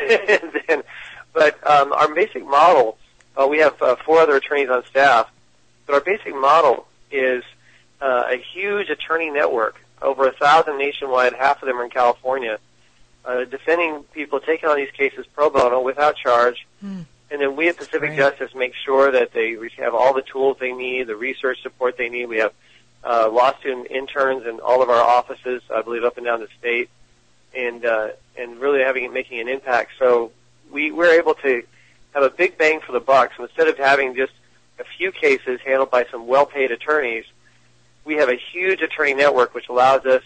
D: But our basic model, we have 4 other attorneys on staff, but our basic model is a huge attorney network, over 1,000 nationwide, half of them are in California, defending people taking on these cases pro bono without charge. And then we at Pacific Justice make sure that they have all the tools they need, the research support they need. We have law student interns in all of our offices, I believe, up and down the state, and really making an impact. So we're able to have a big bang for the buck. So instead of having just a few cases handled by some well-paid attorneys, we have a huge attorney network which allows us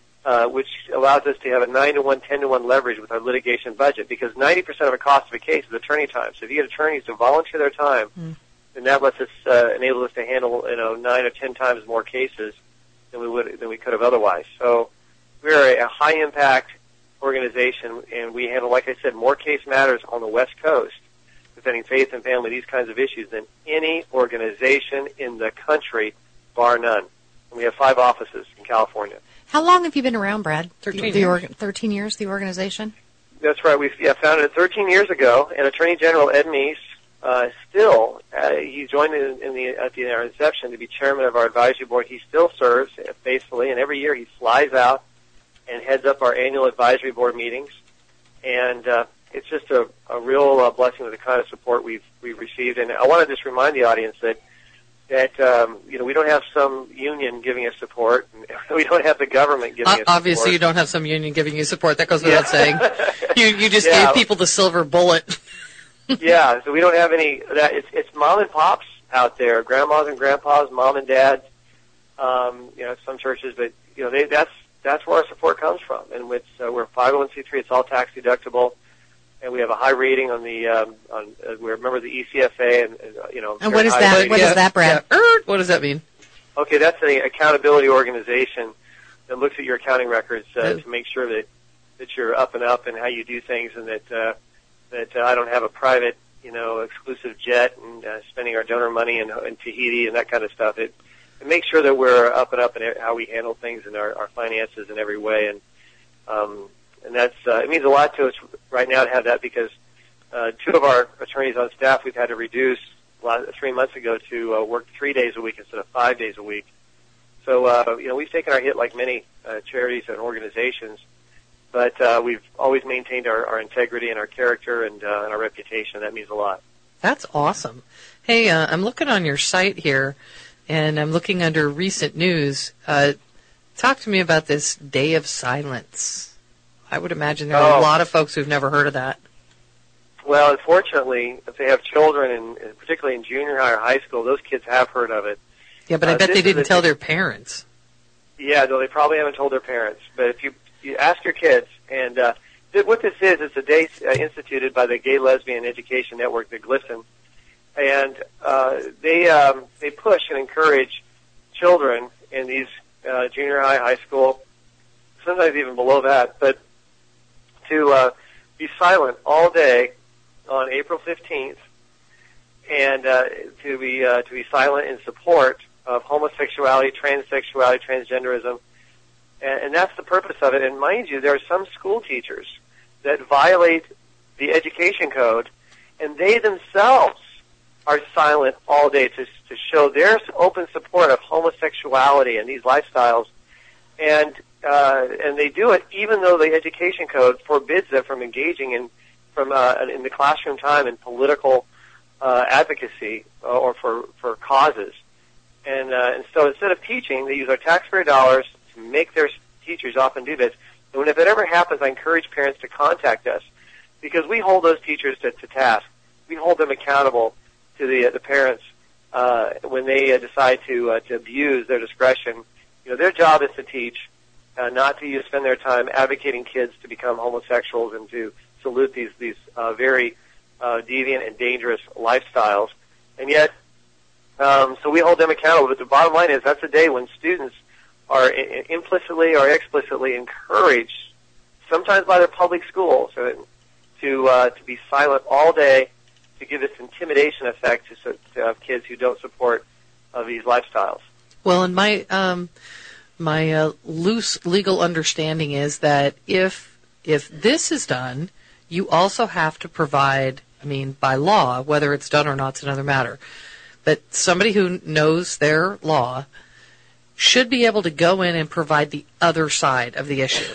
D: to have a 9-to-1, 10-to-1 leverage with our litigation budget, because 90% of the cost of a case is attorney time. So if you get attorneys to volunteer their time, then that lets us enable us to handle 9 or 10 times more cases than we could have otherwise. So we're a high impact organization, and we handle, like I said, more case matters on the West Coast defending faith and family, these kinds of issues, than any organization in the country, bar none. And we have 5 offices in California.
B: How long have you been around, Brad?
C: 13 years.
B: 13 years, the organization?
D: That's right. We founded it 13 years ago, and Attorney General Ed Meese he joined at our inception to be chairman of our advisory board. He still serves faithfully, and every year he flies out and heads up our annual advisory board meetings. And it's just a real blessing with the kind of support we've received. And I want to just remind the audience that we don't have some union giving us support. We don't have the government giving us support.
C: Obviously, you don't have some union giving you support. That goes without saying. You just gave people the silver bullet.
D: Yeah, so we don't have any. It's mom and pops out there, grandmas and grandpas, mom and dads. Some churches, but that's where our support comes from. And we're 501c3. It's all tax deductible. And we have a high rating on we're a member of the ECFA,
B: And what is that? What is that, Brad?
C: Yeah. What does that mean?
D: Okay, that's an accountability organization that looks at your accounting records to make sure that you're up and up and how you do things, and that I don't have a private, exclusive jet and spending our donor money in Tahiti and that kind of stuff. It makes sure that we're up and up in how we handle things and our finances in every way, and that's it means a lot to us right now to have that, because 2 of our attorneys on staff we've had to reduce 3 months ago to work 3 days a week instead of 5 days a week. So we've taken our hit like many charities and organizations, but we've always maintained our integrity and our character and our reputation. That means a lot.
C: That's awesome. Hey, I'm looking on your site here, and I'm looking under recent news. Talk to me about this Day of Silence. I would imagine there are a lot of folks who've never heard of that.
D: Well, unfortunately, if they have children, and particularly in junior high or high school, those kids have heard of it.
C: Yeah, but I bet they didn't tell their parents.
D: Yeah, no, they probably haven't told their parents. But if you ask your kids, and what this is, it's a day instituted by the Gay Lesbian Education Network, the GLSEN, and they push and encourage children in these junior high, high school, sometimes even below that, but to be silent all day on April 15th, and to be silent in support of homosexuality, transsexuality, transgenderism, and that's the purpose of it. And mind you, there are some school teachers that violate the education code, and they themselves are silent all day to show their open support of homosexuality and these lifestyles, and they do it even though the education code forbids them from engaging in the classroom time in political advocacy or for causes. And so instead of teaching, they use our taxpayer dollars to make their teachers often do this. And if it ever happens, I encourage parents to contact us, because we hold those teachers to task. We hold them accountable to the parents when they decide to abuse their discretion. You know, their job is to teach, not to spend their time advocating kids to become homosexuals and to salute these very deviant and dangerous lifestyles. And yet, so we hold them accountable. But the bottom line is that's a day when students are implicitly or explicitly encouraged, sometimes by their public schools, to be silent all day, to give this intimidation effect to kids who don't support these lifestyles.
C: Well, and my loose legal understanding is that if this is done, you also have to provide, I mean, by law, whether it's done or not is another matter, but somebody who knows their law should be able to go in and provide the other side of the issue.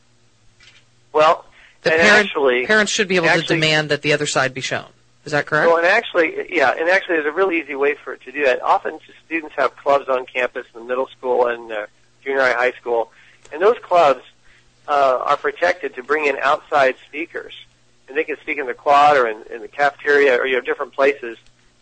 D: Well,
C: parents should be able to demand that the other side be shown. Is that correct?
D: Well, and actually, there's a really easy way for it to do that. Often students have clubs on campus in middle school and junior high school, and those clubs are protected to bring in outside speakers. And they can speak in the quad or in the cafeteria or different places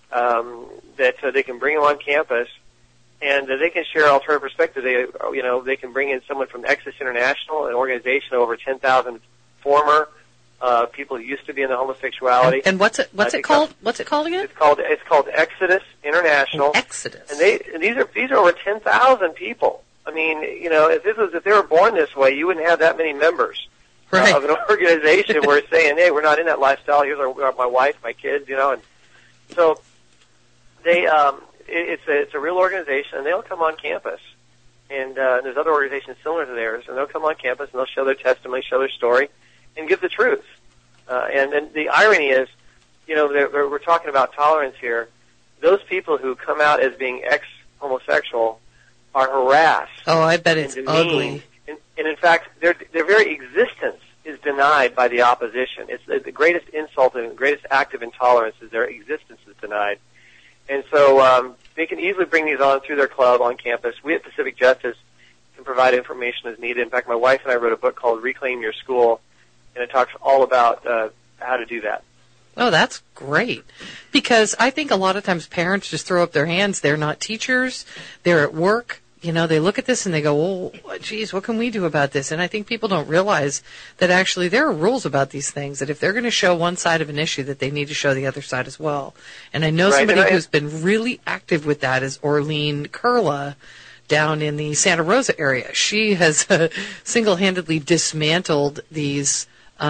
D: that they can bring them on campus, and they can share alternative perspectives. They can bring in someone from Exodus International, an organization of over 10,000 former people who used to be in the homosexuality.
C: And what's it called? What's it called again?
D: It's called Exodus International.
C: Exodus.
D: And these are over 10,000 people. I mean, if they were born this way, you wouldn't have that many members of an organization where it's saying, "Hey, we're not in that lifestyle. Here's my wife, my kids," and so they it's a real organization, and they'll come on campus, and there's other organizations similar to theirs, and they'll come on campus and they'll show their testimony, show their story, and give the truth. And then the irony is, we're talking about tolerance here. Those people who come out as being ex-homosexual are harassed.
C: Oh, I bet it's
D: and
C: ugly.
D: And in fact, their very existence is denied by the opposition. It's the greatest insult and the greatest act of intolerance is their existence is denied. And so they can easily bring these on through their club on campus. We at Pacific Justice can provide information as needed. In fact, my wife and I wrote a book called Reclaim Your School, and it talks all about how to do that.
C: Oh, that's great. Because I think a lot of times parents just throw up their hands. They're not teachers. They're at work. They look at this and they go, "Oh, geez, what can we do about this?" And I think people don't realize that actually there are rules about these things, that if they're going to show one side of an issue, that they need to show the other side as well. And I know somebody who's been really active with that is Orlene Kurla down in the Santa Rosa area. She has single-handedly dismantled these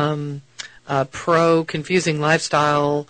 C: pro-confusing lifestyle,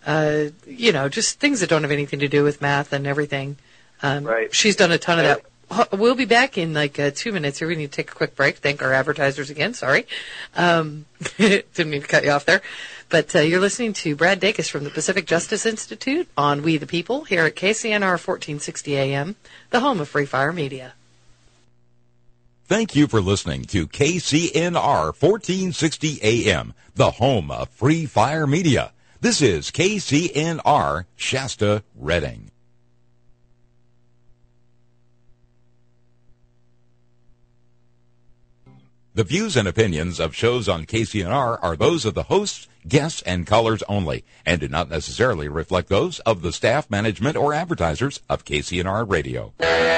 C: just things that don't have anything to do with math and everything. She's done a ton of that. We'll be back in 2 minutes here. We need to take a quick break. Thank our advertisers again. Sorry. Didn't mean to cut you off there. But you're listening to Brad Dacus from the Pacific Justice Institute on We the People here at KCNR 1460 AM, the home of Free Fire Media.
A: Thank you for listening to KCNR 1460 AM, the home of Free Fire Media. This is KCNR Shasta Redding. The views and opinions of shows on KCNR are those of the hosts, guests, and callers only, and do not necessarily reflect those of the staff, management, or advertisers of KCNR Radio.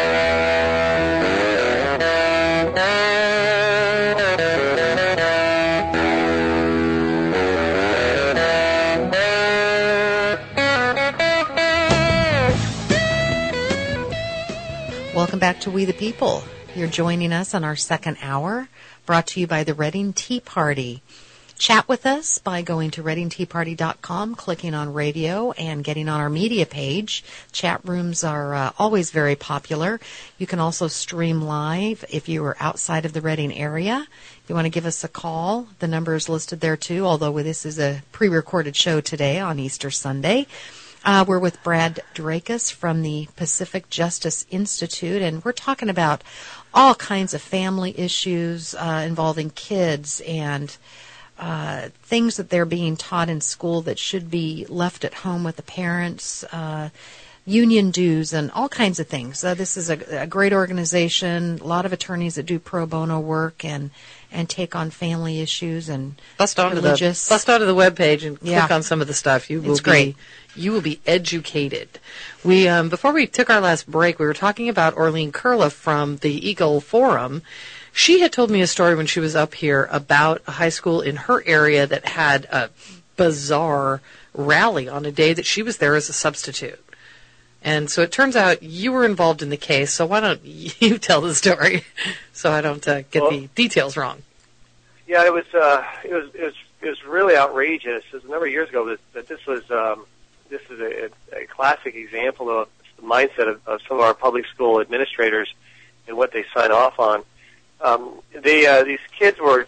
B: Welcome back to We the People. You're joining us on our second hour, brought to you by the Redding Tea Party. Chat with us by going to reddingteaparty.com, clicking on radio, and getting on our media page. Chat rooms are always very popular. You can also stream live if you are outside of the Redding area. If you want to give us a call, the number is listed there too, although this is a pre-recorded show today on Easter Sunday. We're with Brad Drakis from the Pacific Justice Institute, and we're talking about all kinds of family issues involving kids and things that they're being taught in school that should be left at home with the parents, union dues, and all kinds of things. This is a great organization, a lot of attorneys that do pro bono work and take on family issues and
C: bust onto the webpage and click on some of the stuff. You will be educated. We before we took our last break, we were talking about Orleen Kurla from the Eagle Forum. She had told me a story when she was up here about a high school in her area that had a bizarre rally on a day that she was there as a substitute. And so it turns out you were involved in the case, so why don't you tell the story so I don't get the details wrong.
D: Yeah, it was really outrageous. It was a number of years ago that this was this is a classic example of the mindset of some of our public school administrators and what they sign off on. These kids were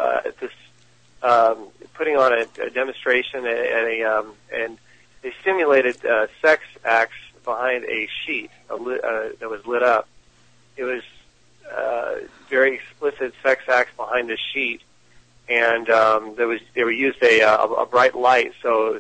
D: putting on a demonstration and they simulated sex acts behind a sheet that was lit up. It was very explicit sex acts behind the sheet, and they used a bright light, so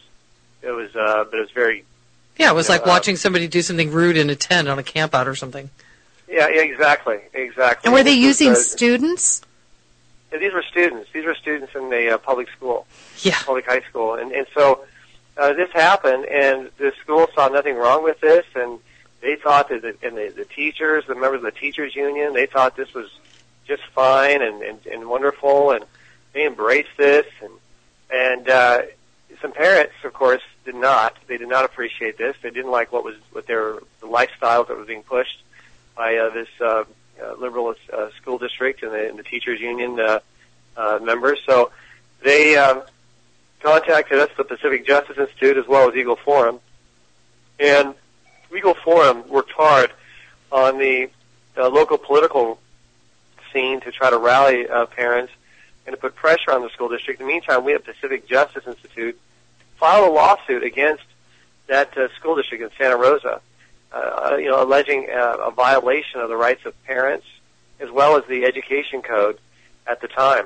D: it was very.
C: Yeah, it was like watching somebody do something rude in a tent on a camp out or something.
D: Yeah, exactly.
B: And were they using students?
D: Yeah, these were students. These were students in the public school, public high school, and so this happened, and the school saw nothing wrong with this, and they thought that, and the teachers, the members of the teachers union, they thought this was just fine and wonderful, and they embraced this, and some parents, of course, did not. They did not appreciate this. They didn't like the lifestyles that were being pushed by this liberal school district and the teachers union members. So they contacted us, the Pacific Justice Institute, as well as Eagle Forum. And Eagle Forum worked hard on the local political scene to try to rally parents and to put pressure on the school district. In the meantime, we at Pacific Justice Institute filed a lawsuit against that school district in Santa Rosa, alleging a violation of the rights of parents as well as the education code at the time.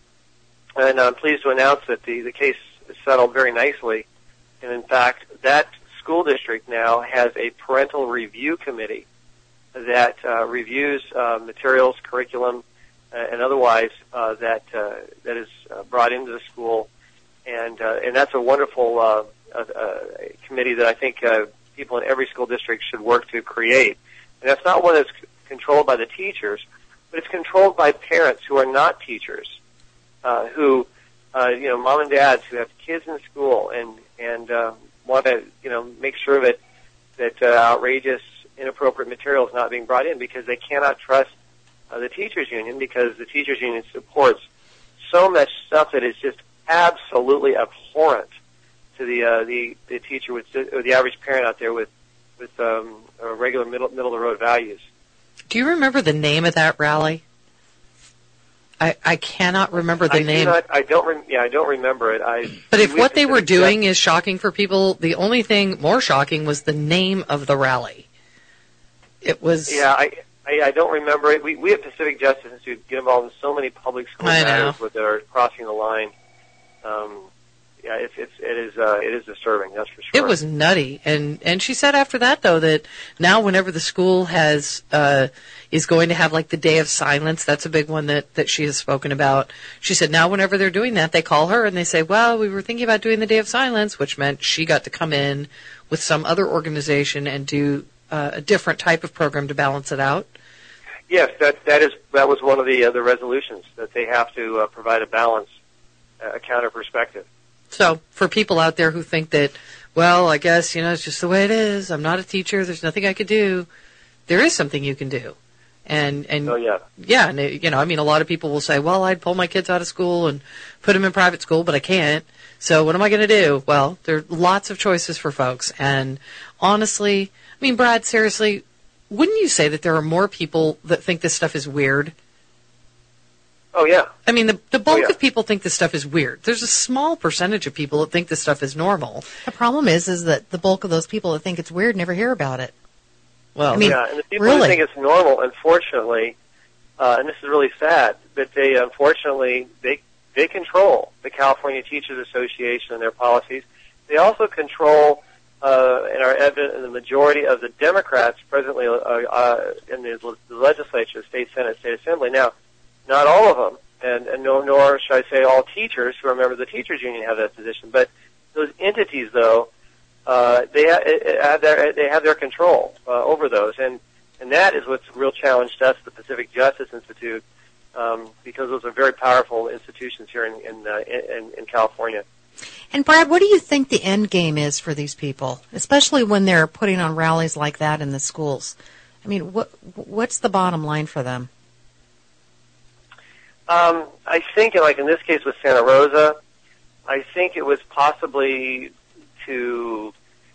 D: And I'm pleased to announce that the case is settled very nicely. And in fact, that school district now has a parental review committee that reviews materials, curriculum, and otherwise that is brought into the school. And that's a wonderful committee that I think people in every school district should work to create. And that's not one that's controlled by the teachers, but it's controlled by parents who are not teachers, who, mom and dads who have kids in school and want to, make sure that outrageous, inappropriate material is not being brought in because they cannot trust the teachers union, because the teachers union supports so much stuff that is just absolutely abhorrent to the teacher or the average parent out there with regular middle of the road values.
C: Do you remember the name of that rally? I cannot remember the name.
D: I don't remember it.
C: But if what they were doing is shocking for people, the only thing more shocking was the name of the rally. It was.
D: Yeah, I don't remember it. We at Pacific Justice Institute get involved in so many public school matters that are crossing the line. Yeah, it is disturbing. That's for sure.
C: It was nutty, and she said after that though that now whenever the school has is going to have like the day of silence, that's a big one that she has spoken about. She said now whenever they're doing that, they call her and they say, well, we were thinking about doing the day of silence, which meant she got to come in with some other organization and do a different type of program to balance it out.
D: Yes, that was one of the resolutions, that they have to provide a balance, a counter perspective.
C: So for people out there who think that, well, I guess, it's just the way it is. I'm not a teacher. There's nothing I could do. There is something you can do. And
D: oh, yeah.
C: Yeah, and a lot of people will say, well, I'd pull my kids out of school and put them in private school, but I can't. So what am I going to do? Well, there are lots of choices for folks. And honestly, Brad, seriously, wouldn't you say that there are more people that think this stuff is weird?
D: Oh, yeah.
C: The bulk of people think this stuff is weird. There's a small percentage of people that think this stuff is normal.
B: The problem is that the bulk of those people that think it's weird never hear about it.
C: Well,
D: yeah, and the people
B: really?
D: who think it's normal, unfortunately, and this is really sad, but they, unfortunately, they control the California Teachers Association and their policies. They also control, and are evident in the majority of the Democrats presently in the legislature, state senate, state assembly. Now, not all of them, and nor should I say all teachers who are members of the teachers union have that position. But those entities, though, they have their control over those, and that is what's a real challenge to us, the Pacific Justice Institute, because those are very powerful institutions here in California.
B: And Brad, what do you think the end game is for these people, especially when they're putting on rallies like that in the schools? What's the bottom line for them?
D: I think, like in this case with Santa Rosa, I think it was possibly to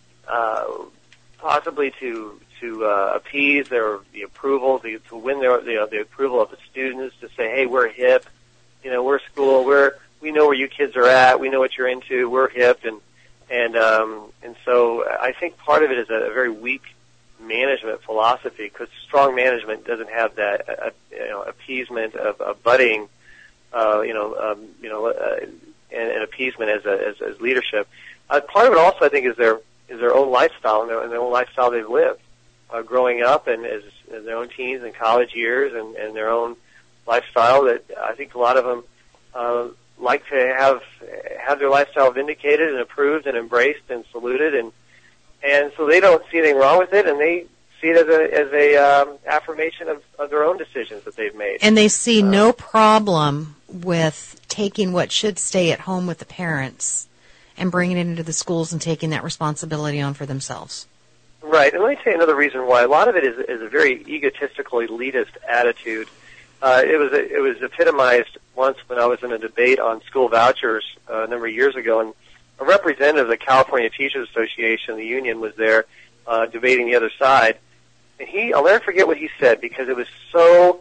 D: appease the approval, to win the approval of the students, to say, hey, we're hip, we're school, we know where you kids are at, we know what you're into, we're hip, and so I think part of it is a very weak management philosophy, because strong management doesn't have that appeasement of budding, and appeasement as leadership. Part of it also, I think, is their own lifestyle and their own lifestyle they've lived growing up, and as their own teens and college years, and their own lifestyle that I think a lot of them like to have their lifestyle vindicated and approved and embraced and saluted, and so they don't see anything wrong with it, and they see it as a affirmation of their own decisions that they've made.
B: And they see no problem with taking what should stay at home with the parents and bringing it into the schools and taking that responsibility on for themselves.
D: Right, and let me tell you another reason why. A lot of it is a very egotistical, elitist attitude. It was epitomized once when I was in a debate on school vouchers a number of years ago, and a representative of the California Teachers Association, the union, was there debating the other side. And I'll never forget what he said, because it was so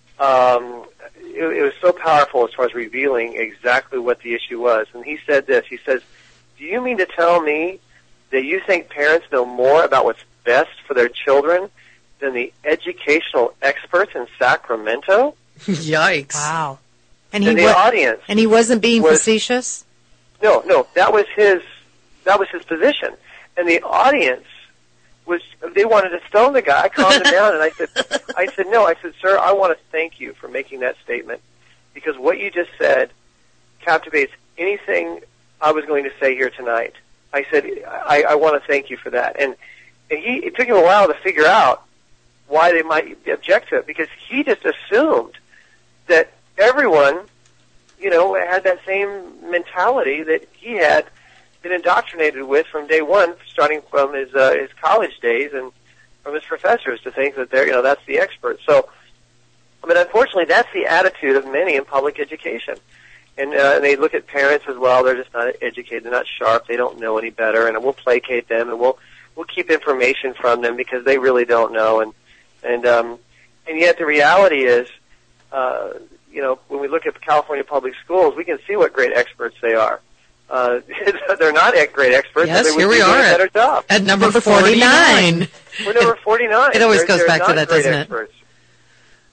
D: powerful as far as revealing exactly what the issue was. And he said this. He says, "Do you mean to tell me that you think parents know more about what's best for their children than the educational experts in Sacramento?"
C: Yikes!
B: Wow!
D: And the audience,
B: and he wasn't being facetious.
D: No, that was his position, and the audience they wanted to stone the guy. I calmed him down, and I said, no, sir, I want to thank you for making that statement, because what you just said captivates anything I was going to say here tonight. I said, I want to thank you for that, and it took him a while to figure out why they might object to it, because he just assumed that everyone, had that same mentality that he had been indoctrinated with from day one, starting from his college days and from his professors, to think that that's the expert. So, unfortunately, that's the attitude of many in public education, and they look at parents as well. They're just not educated, they're not sharp, they don't know any better, and we'll placate them, and we'll keep information from them because they really don't know, and yet the reality is, when we look at California public schools, we can see what great experts they are. They're not great experts.
C: Yes,
D: they would
C: here we
D: be doing
C: are
D: a better job.
C: at number 49.
D: We're number 49.
C: It always goes
D: They're
C: back to
D: not
C: that,
D: great
C: doesn't
D: experts.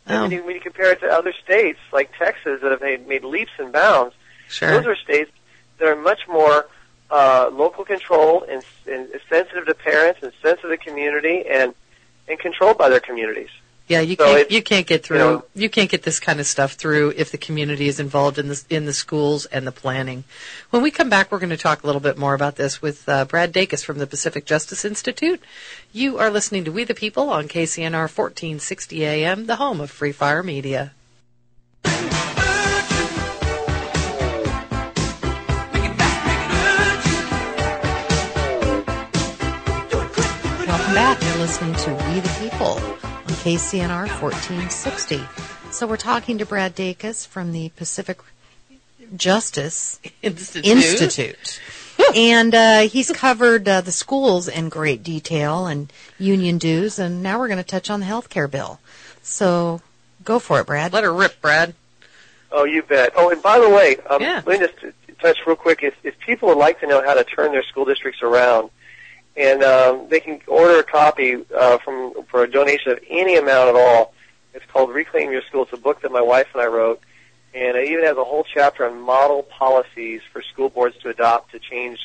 C: Oh.
D: And when you compare it to other states like Texas that have made leaps and bounds,
C: Sure.
D: those are states that are much more local controlled and sensitive to parents and sensitive to the community and controlled by their communities.
C: Yeah, you can't get through. You can't get this kind of stuff through if the community is involved in the schools and the planning. When we come back, we're going to talk a little bit more about this with Brad Dacus from the Pacific Justice Institute. You are listening to We the People on KCNR 1460 AM, the home of Free Fire Media. Welcome back. You're listening to We the People on KCNR 1460. So we're talking to Brad Dacus from the Pacific Justice Institute. And he's covered the schools in great detail and union dues, and now we're going to touch on the health care bill. So go for it, Brad. Let her rip, Brad.
D: Oh, you bet. Oh, and by the way,
C: Yeah.
D: let me just touch real quick. If people would like to know how to turn their school districts around, and they can order a copy for a donation of any amount at all. It's called Reclaim Your School. It's a book that my wife and I wrote, and it even has a whole chapter on model policies for school boards to adopt to change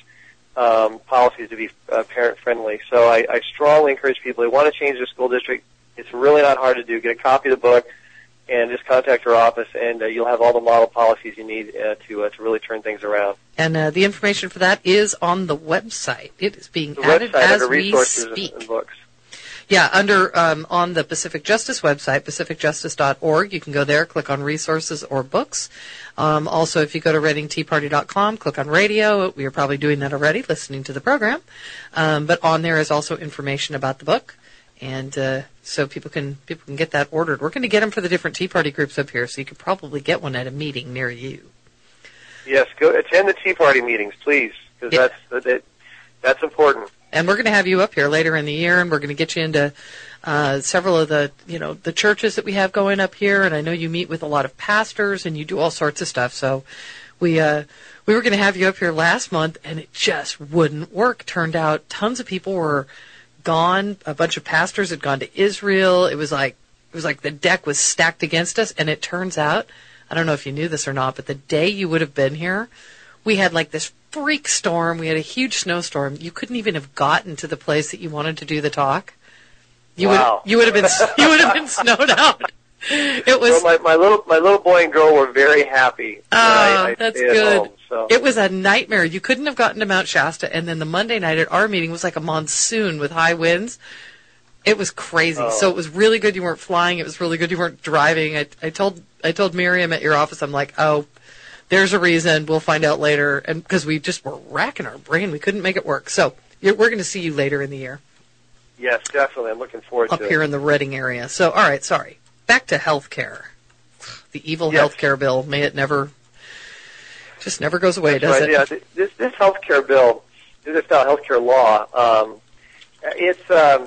D: policies to be parent-friendly. So I strongly encourage people who want to change their school district. It's really not hard to do. Get a copy of the book and just contact our office, and you'll have all the model policies you need to really turn things around.
C: And the information for that is on the website. It is being
D: The
C: added
D: website
C: as
D: under
C: we
D: resources
C: speak.
D: and books.
C: Yeah, under on the Pacific Justice website, pacificjustice.org, you can go there, click on resources or books. Also, if you go to readingteaparty.com, click on radio. We are probably doing that already, listening to the program. But on there is also information about the book, and so people can get that ordered. We're going to get them for the different Tea Party groups up here, so you could probably get one at a meeting near you.
D: Yes, go attend the Tea Party meetings, please, because that's important.
C: And we're going to have you up here later in the year, and we're going to get you into several of the churches that we have going up here. And I know you meet with a lot of pastors, and you do all sorts of stuff. So we were going to have you up here last month, and it just wouldn't work. Turned out tons of people were gone. A bunch of pastors had gone to Israel. It was like the deck was stacked against us. And it turns out, I don't know if you knew this or not, but the day you would have been here, we had like this freak storm. We had a huge snowstorm. You couldn't even have gotten to the place that you wanted to do the talk. You would have been snowed out. It was.
D: Well, my little boy and girl were very happy. I
C: That's
D: stayed at
C: good.
D: home, so.
C: It was a nightmare. You couldn't have gotten to Mount Shasta, and then the Monday night at our meeting was like a monsoon with high winds. It was crazy.
D: Oh.
C: So it was really good you weren't flying. It was really good you weren't driving. I told Miriam at your office, I'm like, oh, there's a reason. We'll find out later. And because we just were racking our brain, we couldn't make it work. So we're going to see you later in the year.
D: Yes, definitely. I'm looking forward
C: up
D: to it.
C: here in the Reading area. So, all right, sorry. Back to health care. The evil
D: Yes.
C: health care bill. May it never goes away,
D: That's
C: does
D: right,
C: it?
D: Yeah, this health care bill, this health care law, it's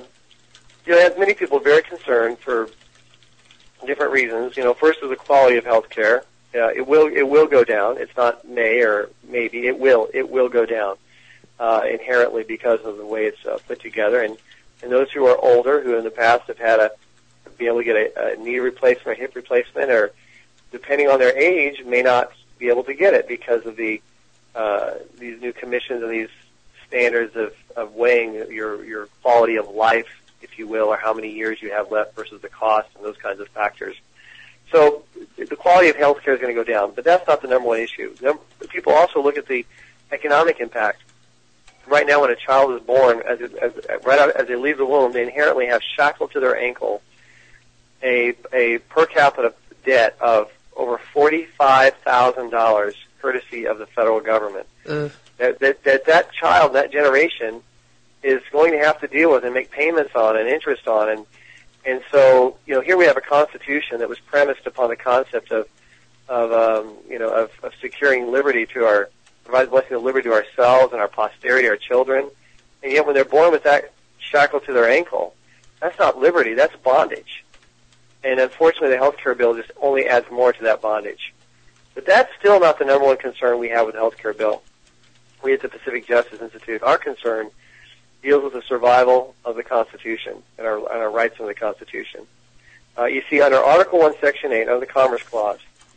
D: has many people very concerned for different reasons. First is the quality of health care. It will go down. It's not may or maybe. It will go down inherently because of the way it's put together. And those who are older, who in the past have had to be able to get a knee replacement, a hip replacement, or depending on their age, may not be able to get it because of these new commissions and these standards of weighing your quality of life, if you will, or how many years you have left versus the cost and those kinds of factors. So the quality of health care is going to go down, but that's not the number one issue. People also look at the economic impact. Right now, when a child is born, right out as they leave the womb, they inherently have shackled to their ankle a per capita debt of over $45,000, courtesy of the federal government. That child, that generation, is going to have to deal with and make payments on and interest on, and so here we have a constitution that was premised upon the concept of securing liberty provide blessing of liberty to ourselves and our posterity, our children, and yet when they're born with that shackled to their ankle, that's not liberty, that's bondage. And unfortunately, the health care bill just only adds more to that bondage. But that's still not the number one concern we have with the health care bill. We at the Pacific Justice Institute, our concern deals with the survival of the Constitution and our rights under the Constitution. You see, under Article 1, Section 8, under the Commerce Clause,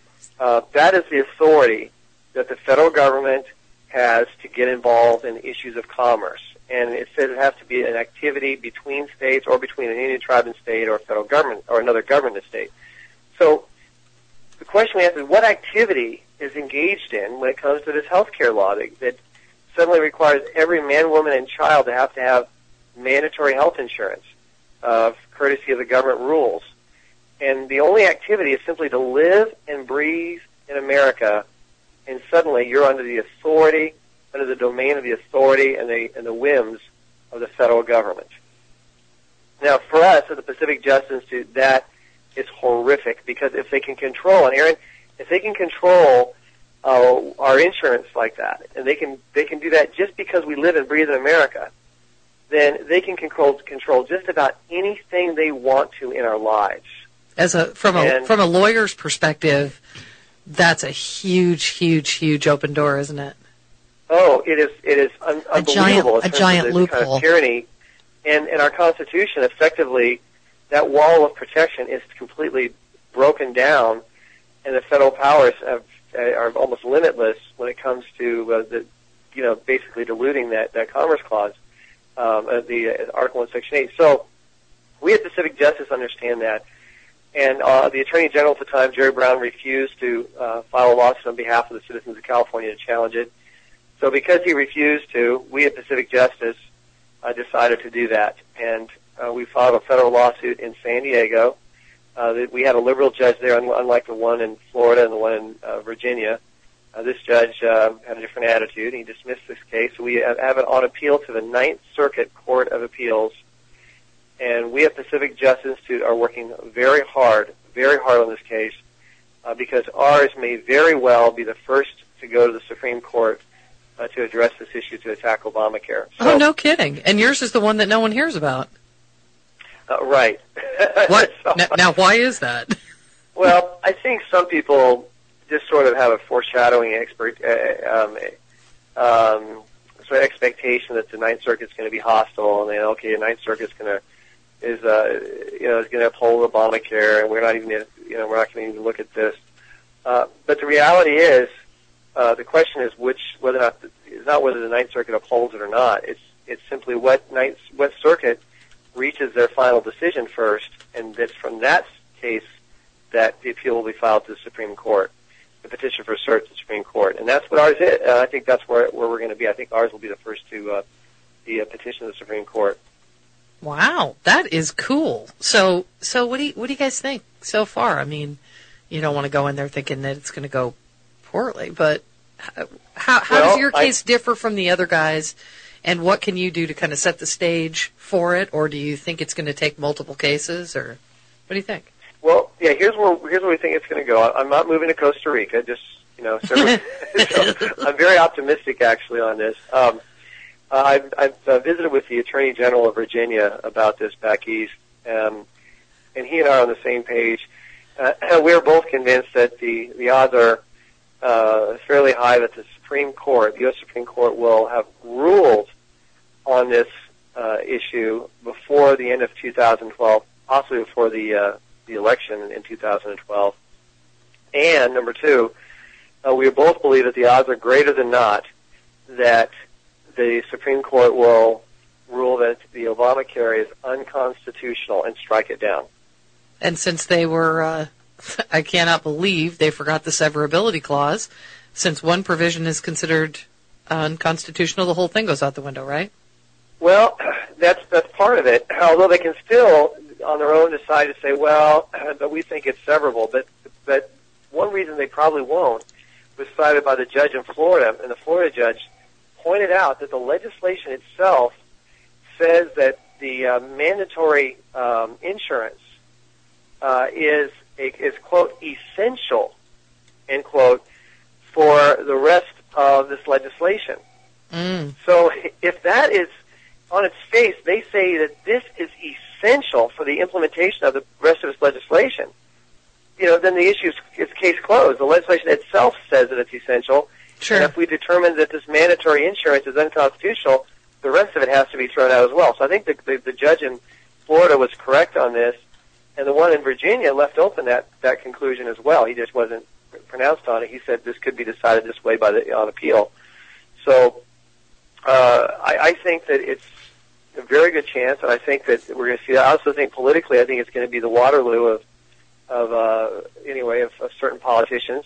D: that is the authority that the federal government has to get involved in issues of commerce. And it says it has to be an activity between states or between an Indian tribe and state or a federal government or another government and state. So the question we ask is, what activity is engaged in when it comes to this health care law that suddenly requires every man, woman, and child to have mandatory health insurance, courtesy of the government rules? And the only activity is simply to live and breathe in America, and suddenly you're under the authority, under the domain of the authority and the whims of the federal government. Now, for us at the Pacific Justice Institute, that is horrific, because if they can control, and Aaron, if they can control our insurance like that, and they can do that just because we live and breathe in America, then they can control just about anything they want to in our lives.
C: From a lawyer's perspective, that's a huge open door, isn't it?
D: Oh, it is unbelievable.
B: A giant loophole.
D: Kind of tyranny, and our Constitution, effectively, that wall of protection is completely broken down, and the federal powers are almost limitless when it comes to basically diluting that Commerce Clause, the Article 1, Section 8. So we at Pacific Justice understand that. And the Attorney General at the time, Jerry Brown, refused to file a lawsuit on behalf of the citizens of California to challenge it. So because he refused to, we at Pacific Justice decided to do that. And we filed a federal lawsuit in San Diego. We had a liberal judge there, unlike the one in Florida and the one in Virginia. This judge had a different attitude. He dismissed this case. We have it on appeal to the Ninth Circuit Court of Appeals. And we at Pacific Justice Institute are working very hard on this case, because ours may very well be the first to go to the Supreme Court to address this issue, to attack Obamacare. So,
C: oh, no kidding. And yours is the one that no one hears about.
D: Right.
C: What? Now, why is that?
D: Well, I think some people just sort of have a foreshadowing expectation that the Ninth Circuit is going to be hostile, and then, okay, the Ninth Circuit is going to uphold Obamacare, and we're not going to even look at this. But the reality is, the question is it's not whether the Ninth Circuit upholds it or not. It's simply what circuit reaches their final decision first, and it's from that case that the appeal will be filed to the Supreme Court, the petition for cert to the Supreme Court, and that's what ours is. I think that's where we're going to be. I think ours will be the first to the petition to the Supreme Court.
C: Wow, that is cool. So what do you guys think so far? I mean, you don't want to go in there thinking that it's going to go poorly, but how does your case differ from the other guys, and what can you do to kind of set the stage for it, or do you think it's going to take multiple cases, or what do you think? Well,
D: yeah, here's where we think it's going to go. I'm not moving to Costa Rica, so I'm very optimistic actually on this. I've visited with the Attorney General of Virginia about this back east, and he and I are on the same page. We're both convinced that the odds are fairly high that the U.S. Supreme Court, will have ruled on this issue before the end of 2012, possibly before the election in 2012. And number two, we both believe that the odds are greater than not that the Supreme Court will rule that the Obamacare is unconstitutional and strike it down.
C: And since they were, I cannot believe they forgot the severability clause. Since one provision is considered unconstitutional, the whole thing goes out the window, right?
D: Well, that's part of it. Although they can still, on their own, decide to say, well, but we think it's severable. But one reason they probably won't was cited by the judge in Florida, and the Florida judge pointed out that the legislation itself says that the mandatory insurance is quote essential, end quote, for the rest of this legislation. So if that is on its face, they say that this is essential for the implementation of the rest of this legislation. Then the issue is case closed. The legislation itself says that it's essential.
C: Sure.
D: And if we determine that this mandatory insurance is unconstitutional, the rest of it has to be thrown out as well. So I think the judge in Florida was correct on this, And the one in Virginia left open that conclusion as well. He just wasn't pronounced on it. He said this could be decided this way on appeal. So I think that it's a very good chance, and I think that we're going to see that. I also think politically, I think it's going to be the Waterloo of certain politicians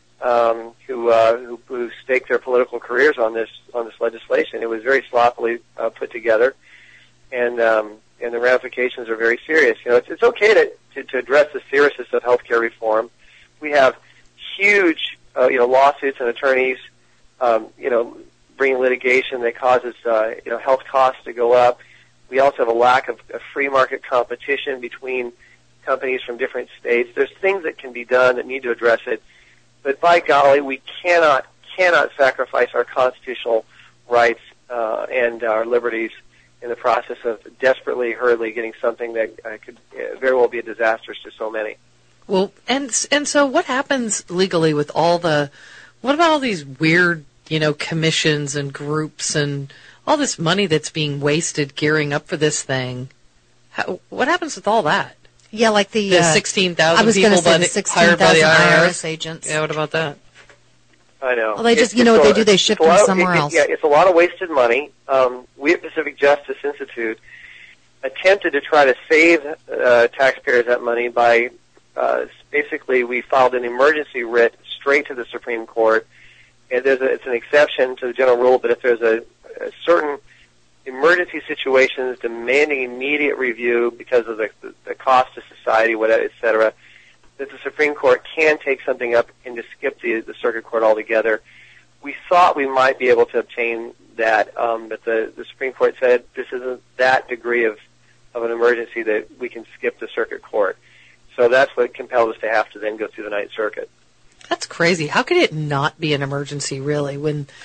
D: who stake their political careers on this legislation. It was very sloppily put together, and the ramifications are very serious. You know, it's okay to address the seriousness of healthcare reform. We have huge lawsuits and attorneys bringing litigation that causes health costs to go up. We also have a lack of free market competition between companies from different states. There's things that can be done that need to address it, but by golly, we cannot sacrifice our constitutional rights and our liberties in the process of desperately, hurriedly getting something that could very well be a disaster to so many.
C: Well, and so what happens legally with what about all these weird, commissions and groups and all this money that's being wasted gearing up for this thing? What happens with all that?
B: Yeah, like the
C: 16,000 people hired by the IRS
B: agents.
C: Yeah, what about that?
D: I know.
B: Well, they just, what they do, they shift them somewhere else.
D: Yeah, it's a lot of wasted money. We at Pacific Justice Institute attempted to try to save taxpayers that money by basically we filed an emergency writ straight to the Supreme Court. And it's an exception to the general rule, but if there's a certain emergency situations demanding immediate review because of the cost to society, whatever, et cetera, that the Supreme Court can take something up and just skip the circuit court altogether. We thought we might be able to obtain that, but the Supreme Court said this isn't that degree of an emergency that we can skip the circuit court. So that's what compelled us to have to then go through the Ninth Circuit.
C: That's crazy. How could it not be an emergency, really?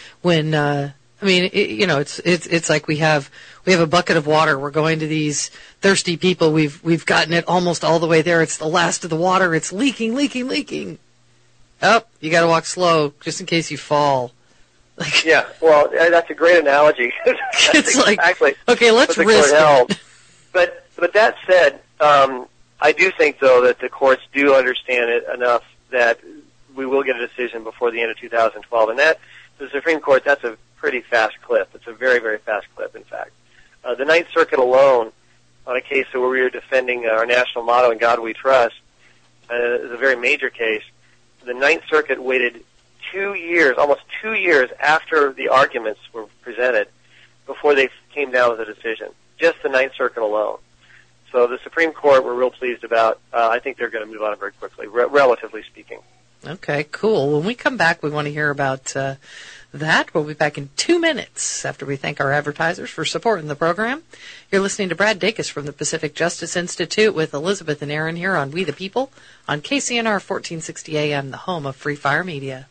C: It's like we have a bucket of water. We're going to these thirsty people. We've gotten it almost all the way there. It's the last of the water. It's leaking. Oh, you got to walk slow just in case you fall.
D: Yeah, well, that's a great analogy.
C: It's
D: exactly.
C: Okay, let's risk it.
D: But that said, I do think though that the courts do understand it enough that we will get a decision before the end of 2012, and that the Supreme Court, that's a pretty fast clip. It's a very, very fast clip, in fact. The Ninth Circuit alone, on a case where we were defending our national motto, "In God We Trust," is a very major case. The Ninth Circuit waited 2 years, almost 2 years after the arguments were presented, before they came down with a decision. Just the Ninth Circuit alone. So the Supreme Court we're real pleased about. I think they're going to move on very quickly, relatively speaking.
C: Okay, cool. When we come back, we want to hear about that. We'll be back in 2 minutes after we thank our advertisers for supporting the program. You're listening to Brad Dacus from the Pacific Justice Institute with Elizabeth and Aaron here on We the People on KCNR 1460 AM, the home of Free Fire Media.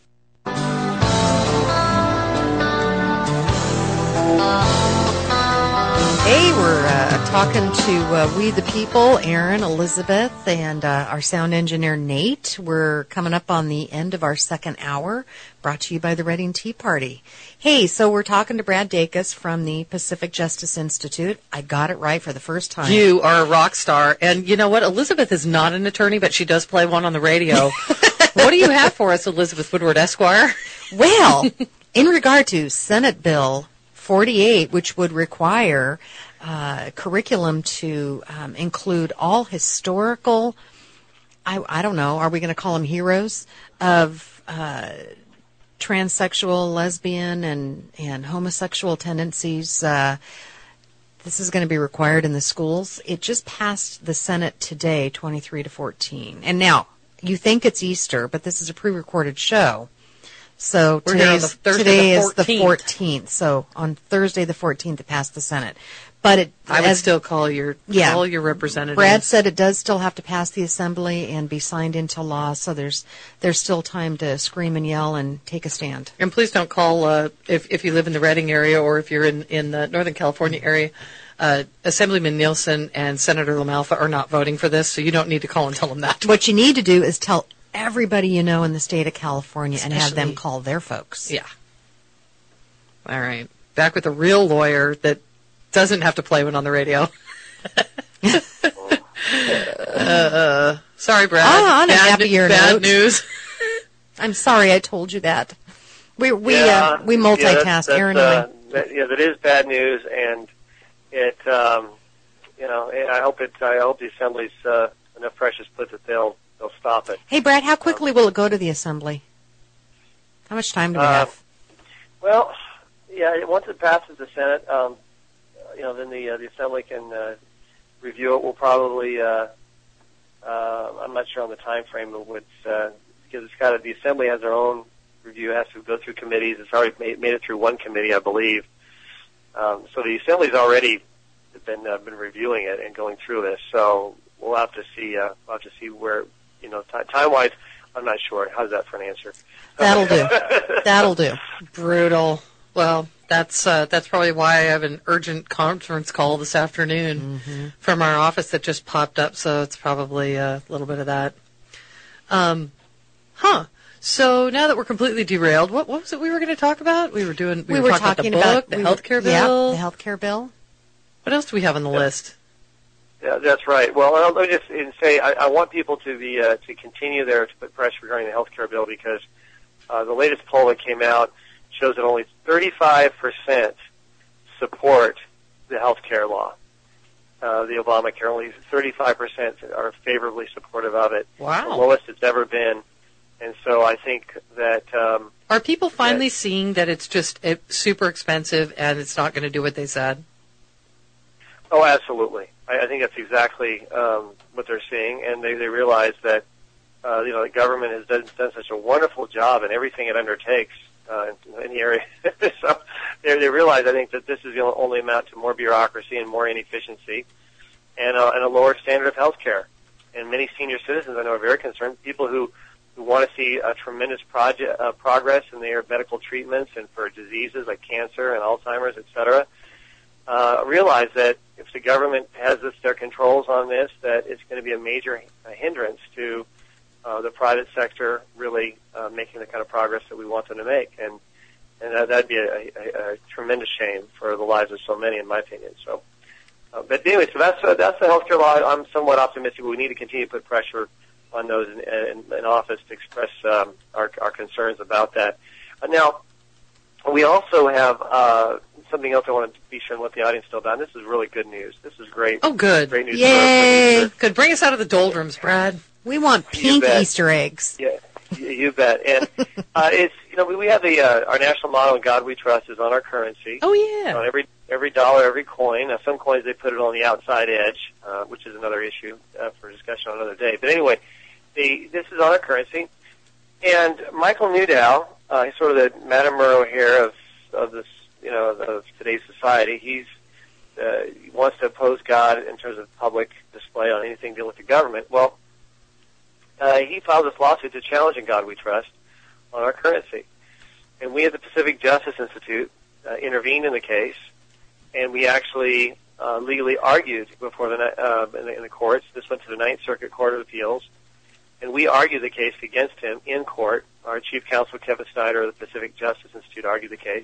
B: Hey, we're talking to We the People, Aaron, Elizabeth, and our sound engineer, Nate. We're coming up on the end of our second hour, brought to you by the Reading Tea Party. Hey, so we're talking to Brad Dacus from the Pacific Justice Institute. I got it right for the first time.
C: You are a rock star. And you know what? Elizabeth is not an attorney, but she does play one on the radio. What do you have for us, Elizabeth Woodward, Esquire?
B: Well, in regard to Senate Bill 48, which would require curriculum to include all historical, I don't know, are we going to call them heroes, of transsexual, lesbian, and homosexual tendencies. This is going to be required in the schools. It just passed the Senate today, 23-14. And now, you think it's Easter, but this is a pre-recorded show. So today is the 14th. So on Thursday the 14th, it passed the Senate. But
C: I would still call your representative.
B: Brad said it does still have to pass the Assembly and be signed into law. So there's still time to scream and yell and take a stand.
C: And please don't call if you live in the Reading area or if you're in the Northern California area. Assemblyman Nielsen and Senator LaMalfa are not voting for this, so you don't need to call and tell them that.
B: What you need to do is tell everybody you know in the state of California and have them call their folks.
C: Yeah. All right. Back with a real lawyer that doesn't have to play one on the radio. Sorry, Brad.
B: On a happier
C: bad
B: note.
C: news.
B: I'm sorry I told you that. We multitask,
D: that's,
B: Aaron and I.
D: that is bad news, and it, I hope the Assembly's enough pressure is put that they'll stop it.
B: Hey, Brad, how quickly will it go to the Assembly? How much time do we have?
D: Well, yeah, once it passes the Senate, then the Assembly can review it. We'll probably, I'm not sure on the time frame of which, because the Assembly has their own review. It has to go through committees. It's already made it through one committee, I believe. So the Assembly's already been reviewing it and going through this. So we'll have to see. Where, time-wise, I'm not sure. How's that for an answer?
B: That'll do. That'll do.
C: Brutal. Well, that's probably why I have an urgent conference call this afternoon from our office that just popped up. So it's probably a little bit of that. So now that we're completely derailed, what was it we were going to talk about? We were talking about the book, the healthcare bill.
B: Yeah, the healthcare bill.
C: What else do we have on the list?
D: Yeah, that's right. Well, let me just say I want people to continue to put pressure regarding the healthcare bill, because the latest poll that came out shows that only 35% support the healthcare law, the Obamacare. Only 35% are favorably supportive of it.
C: Wow,
D: the lowest it's ever been. And so I think that
C: are people finally seeing that it's just super expensive and it's not going to do what they said?
D: Oh, absolutely. I think that's exactly what they're seeing, and they realize that the government has done such a wonderful job in everything it undertakes in the area. So they realize, I think, that this is going to only amount to more bureaucracy and more inefficiency, and a lower standard of health care. And many senior citizens, I know, are very concerned. People who want to see a tremendous progress in their medical treatments and for diseases like cancer and Alzheimer's, et cetera, realize that if the government has their controls on this, that it's going to be a major hindrance to the private sector really making the kind of progress that we want them to make. And that'd be a tremendous shame for the lives of so many, in my opinion. So, but anyway, so that's the healthcare law. I'm somewhat optimistic. We need to continue to put pressure on those in office to express our concerns about that. Now, we also have something else I want to be sure and let the audience know about. And this is really good news. This is great.
C: Oh, good.
D: Great news.
B: Yay.
C: Good. Bring us out of the doldrums, Brad.
B: We want pink Easter eggs.
D: Yeah, you bet. And it's we have our national motto, "In God We Trust," is on our currency.
C: Oh yeah.
D: On every dollar, every coin. Now, some coins they put it on the outside edge, which is another issue for discussion on another day. But anyway, this is on our currency. And Michael Newdow, he's sort of the Madame Murrow here of this, of today's society. He wants to oppose God in terms of public display on anything dealing with the government. Well, he filed this lawsuit to challenge "In God We Trust" on our currency. And we at the Pacific Justice Institute intervened in the case, and we actually legally argued before in the courts. This went to the Ninth Circuit Court of Appeals, and we argued the case against him in court. Our chief counsel, Kevin Snyder of the Pacific Justice Institute, argued the case.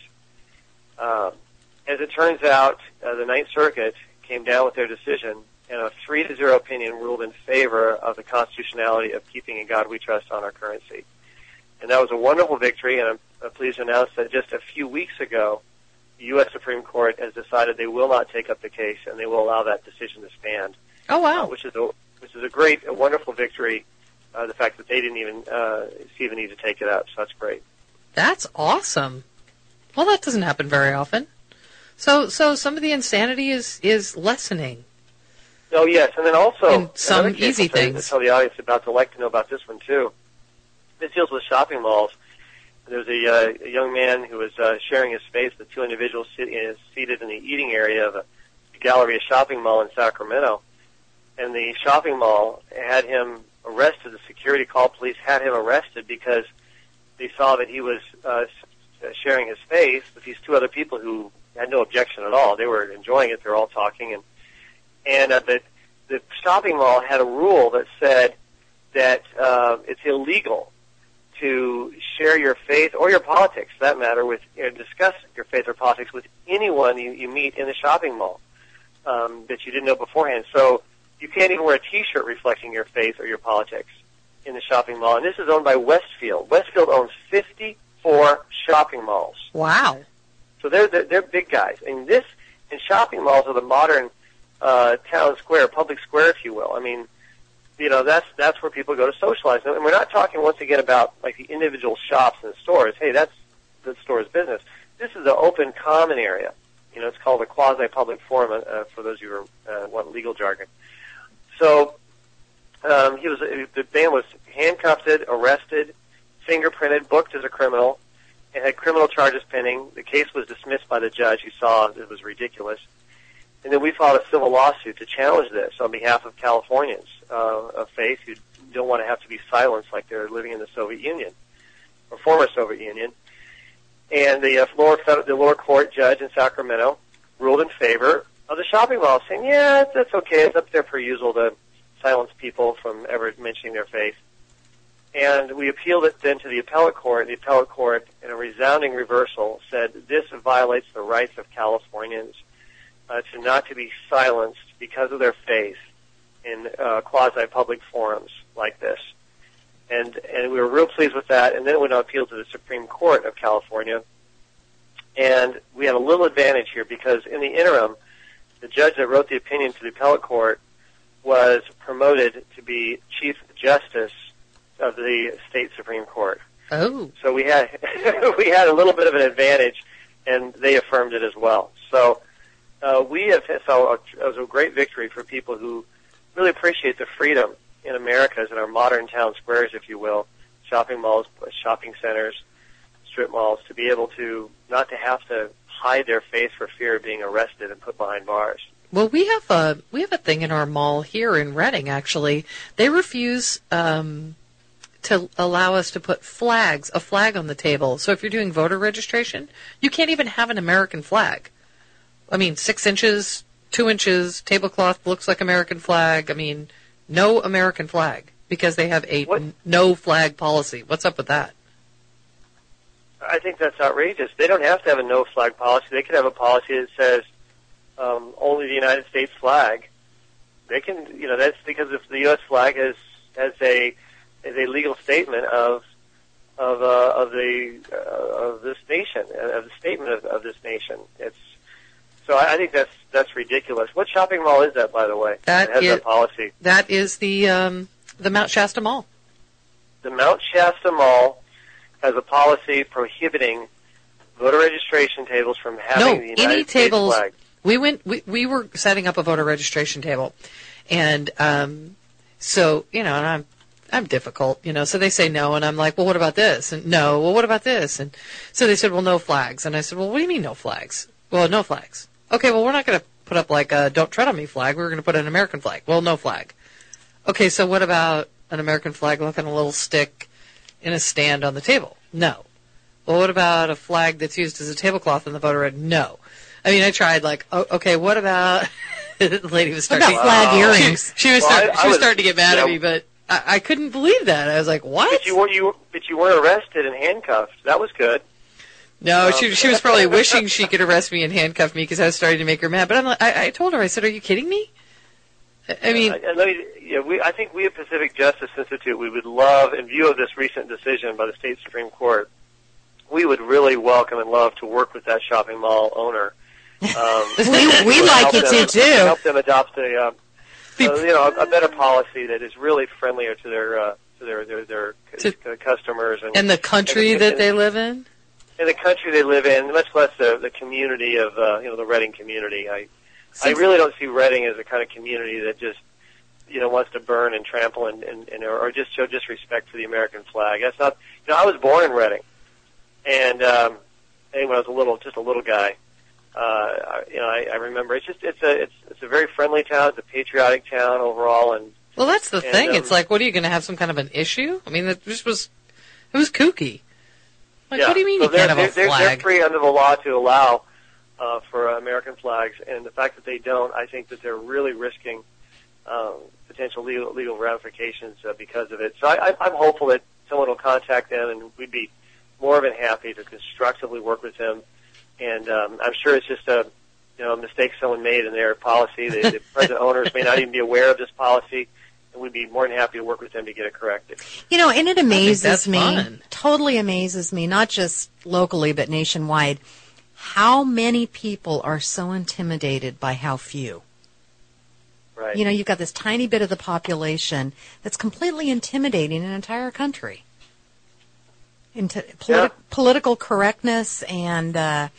D: As it turns out, the Ninth Circuit came down with their decision, and a 3-0 opinion ruled in favor of the constitutionality of keeping "In God We Trust" on our currency. And that was a wonderful victory, and I'm pleased to announce that just a few weeks ago, the U.S. Supreme Court has decided they will not take up the case, and they will allow that decision to stand.
C: Oh, wow.
D: Which is a wonderful victory, the fact that they didn't even see the need to take it up, so that's great.
C: That's awesome. Well, that doesn't happen very often. So some of the insanity is lessening.
D: Oh, yes, and then also
C: and some easy things.
D: To tell the audience about, to like to know about this one, too. This deals with shopping malls. There was a young man who was sharing his space with two individuals seated in the eating area of a Galleria shopping mall in Sacramento. And the shopping mall had him arrested. The security call police had him arrested because they saw that he was sharing his space with these two other people who had no objection at all. They were enjoying it. They were all talking. And the shopping mall had a rule that said that it's illegal to share your faith or your politics, for that matter, discuss your faith or politics with anyone you meet in the shopping mall that you didn't know beforehand. So You can't even wear a T-shirt reflecting your faith or your politics in the shopping mall. And this is owned by Westfield. Westfield owns 54 shopping malls.
C: Wow.
D: So they're big guys. And shopping malls are the modern town square, public square, if you will. I mean, that's where people go to socialize. And we're not talking once again about like the individual shops and stores. Hey, that's the store's business. This is the open common area. It's called a quasi-public forum for those who want legal jargon. So the man was handcuffed, arrested, fingerprinted, booked as a criminal, and had criminal charges pending. The case was dismissed by the judge, who saw it was ridiculous. And then we filed a civil lawsuit to challenge this on behalf of Californians of faith who don't want to have to be silenced like they're living in the Soviet Union or former Soviet Union. And the lower court judge in Sacramento ruled in favor of the shopping mall, saying, yeah, that's okay. It's up there per usual to silence people from ever mentioning their faith. And we appealed it then to the appellate court. The appellate court, in a resounding reversal, said this violates the rights of Californians to not to be silenced because of their faith in quasi-public forums like this. And we were real pleased with that. And then it went on appeal to the Supreme Court of California. And we had a little advantage here because in the interim, the judge that wrote the opinion to the appellate court was promoted to be Chief Justice of the state Supreme Court.
C: Oh.
D: So we had a little bit of an advantage, and they affirmed it as well. So it was a great victory for people who really appreciate the freedom in America, in our modern town squares, if you will, shopping malls, shopping centers, strip malls, to be able to not to have to hide their faith for fear of being arrested and put behind bars.
C: Well, we have a thing in our mall here in Reading. Actually, they refuse to allow us to put a flag on the table. So if you're doing voter registration, you can't even have an American flag. I mean, 6 inches, 2 inches, tablecloth looks like American flag. I mean, no American flag because they have a no flag policy. What's up with that?
D: I think that's outrageous. They don't have to have a no flag policy. They could have a policy that says only the United States flag. They can, that's because if the U.S. flag has a legal statement of this nation, of the statement of this nation. So I think that's ridiculous. What shopping mall is that, by the way? That has that policy.
C: That is the Mount Shasta Mall.
D: The Mount Shasta Mall has a policy prohibiting voter registration tables from having the United States flag.
C: We were setting up a voter registration table, and so and I'm difficult, so they say no, and I'm like, well, what about this? And no, well, what about this? And so they said, well, no flags. And I said, well, what do you mean no flags? Well, no flags. Okay, well, we're not going to put up like a don't tread on me flag. We're going to put an American flag. Well, no flag. Okay, so what about an American flag looking a little stick in a stand on the table? No. Well, what about a flag that's used as a tablecloth in the voter register? No. I mean, I tried okay, what about the lady was starting
B: what about flag earrings?
C: She was starting to get mad at me, but I couldn't believe that. I was like, what?
D: But you weren't arrested and handcuffed. That was good.
C: No, she was probably wishing she could arrest me and handcuff me because I was starting to make her mad. But I told her, I said, are you kidding me? I mean,
D: I think we at Pacific Justice Institute, we would love, in view of this recent decision by the state Supreme Court, we would really welcome and love to work with that shopping mall owner.
B: We like you to too.
D: Help them adopt a better policy that is really friendlier to their customers
C: and the country that they live in.
D: In the country they live in, much less the community of the Reading community. I really don't see Reading as a kind of community that just wants to burn and trample or just show disrespect for the American flag. That's not. I was born in Reading, and when I was a little guy, I remember it's a very friendly town. It's a patriotic town overall, and
C: well, that's the thing. It's like, what are you going to have some kind of an issue? I mean, it was kooky. Like, what do you mean you can't have a flag?
D: They're free under the law to allow for American flags, and the fact that they don't, I think that they're really risking potential legal ramifications because of it. So I'm hopeful that someone will contact them, and we'd be more than happy to constructively work with them. And I'm sure it's just mistake someone made in their policy. The present owners may not even be aware of this policy, and we'd be more than happy to work with them to get it corrected.
B: And it amazes
C: that's
B: me,
C: fun.
B: totally amazes me, not just locally but nationwide, how many people are so intimidated by how few.
D: Right.
B: You've got this tiny bit of the population that's completely intimidating an entire country. Political correctness and,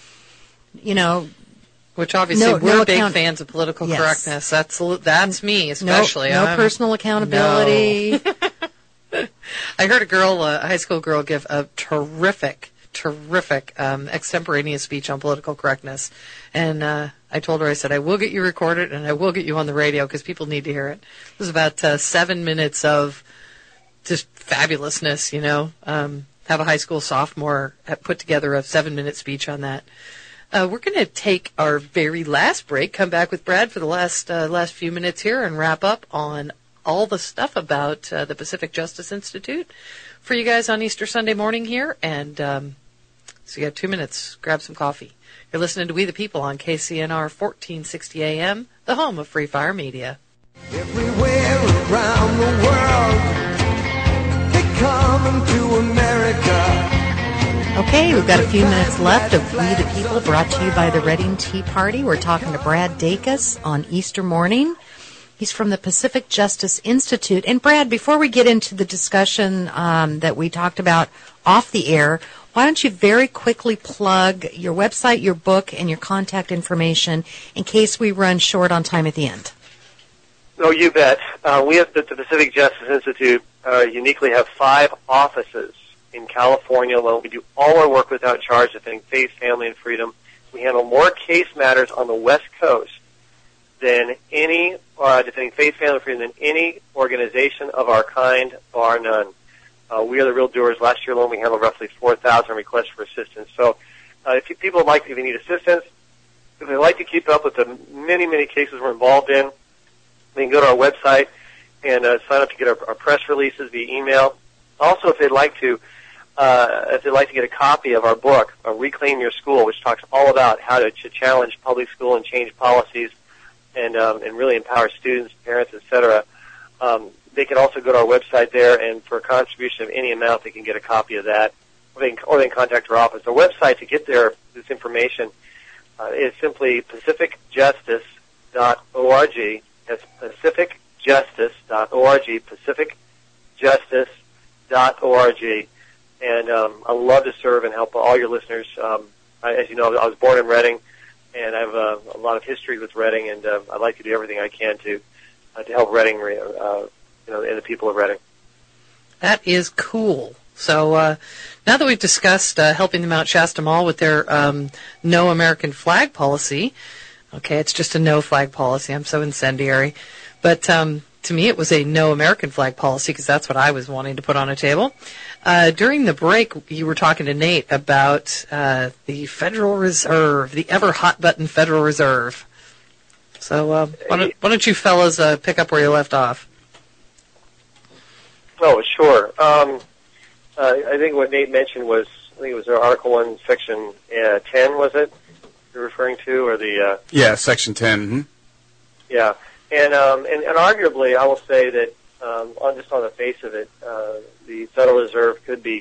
C: Which obviously
B: No
C: we're big
B: account-
C: fans of political
B: Yes.
C: correctness. That's me especially.
B: No personal accountability.
C: I heard a high school girl, give a terrific extemporaneous speech on political correctness, and I told her, I said, I will get you recorded and I will get you on the radio because people need to hear it. It was about 7 minutes of just fabulousness. Have a high school sophomore put together a 7-minute speech on that. We're going to take our very last break, come back with Brad for the last few minutes here, and wrap up on all the stuff about the Pacific Justice Institute for you guys on Easter Sunday morning here. And so you got 2 minutes. Grab some coffee. You're listening to We the People on KCNR 1460 AM, the home of Free Fire Media.
E: Everywhere around the world, they're coming to America.
B: Okay, we've got a few minutes left of We the People, brought to you by the Reading Tea Party. We're talking to Brad Dacus on Easter morning. He's from the Pacific Justice Institute. And Brad, before we get into the discussion that we talked about off the air, why don't you very quickly plug your website, your book, and your contact information in case we run short on time at the end?
D: Oh, you bet. We at the Pacific Justice Institute uniquely have 5 offices in California alone. We do all our work without charge, defending faith, family, and freedom. We handle more case matters on the West Coast than any, defending faith, family, and freedom, than any organization of our kind, bar none. We are the real doers. Last year alone, we handled roughly 4,000 requests for assistance. So if they need assistance, if they like to keep up with the many, many cases we're involved in, they can go to our website and sign up to get our press releases via email. Also, if they'd like to get a copy of our book, Reclaim Your School, which talks all about how to challenge public school and change policies and really empower students, parents, etc., they can also go to our website there, and for a contribution of any amount, they can get a copy of that, or they can contact our office. Our website to get this information is simply pacificjustice.org. That's pacificjustice.org, pacificjustice.org. And I love to serve and help all your listeners. As you know, I was born in Reading, and I have a lot of history with Reading, and I'd like to do everything I can to help Reading, and the people of Reading.
C: That is cool. So now that we've discussed helping the Mount Shasta Mall with their no American flag policy, okay, it's just a no flag policy. I'm so incendiary. But to me, it was a no American flag policy because that's what I was wanting to put on a table. During the break, you were talking to Nate about the Federal Reserve, the ever hot button Federal Reserve. So why don't you fellas pick up where you left off?
D: Oh, sure. I think what Nate mentioned was, it was Article 1, Section 10, was it, you're referring to, or the...
G: Yeah, Section 10. Mm-hmm.
D: Yeah, and arguably, I will say that on the face of it, the Federal Reserve could be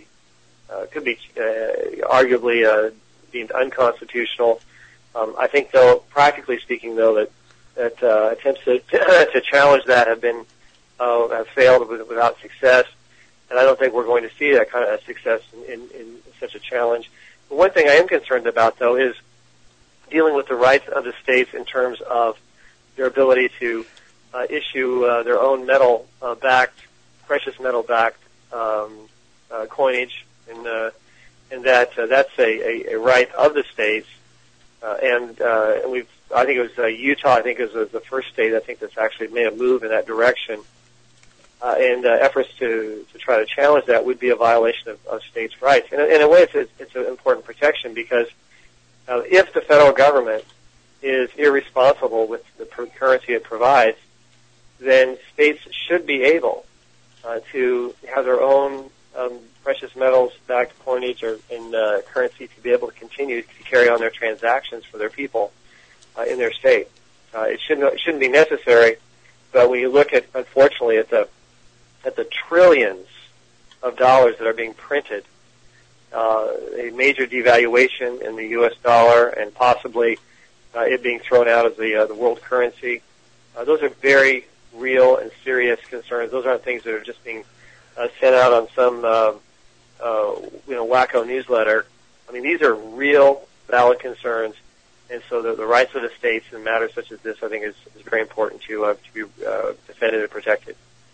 D: arguably deemed unconstitutional. I think, though, practically speaking, though, that attempts to challenge that have failed without success, and I don't think we're going to see that kind of success in such a challenge. But one thing I am concerned about, though, is dealing with the rights of the states in terms of their ability to issue their own precious metal-backed coinage, and that's a right of the states. And I think it was Utah. I think it was the first state. I think that's actually made a move in that direction. And efforts to try to challenge that would be a violation of states' rights. And in a way, it's an important protection because if the federal government is irresponsible with the currency it provides, then states should be able to have their own precious metals-backed coinage and currency to be able to continue to carry on their transactions for their people. in their state. It shouldn't be necessary, but when you look at, unfortunately, at the trillions of dollars that are being printed, a major devaluation in the U.S. dollar, and possibly it being thrown out as the world currency, those are very real and serious concerns. Those aren't things that are just being sent out on some wacko newsletter. I mean, these are real, valid concerns, and so the rights of the states in matters such as this, I think, is very important to be defended and protected.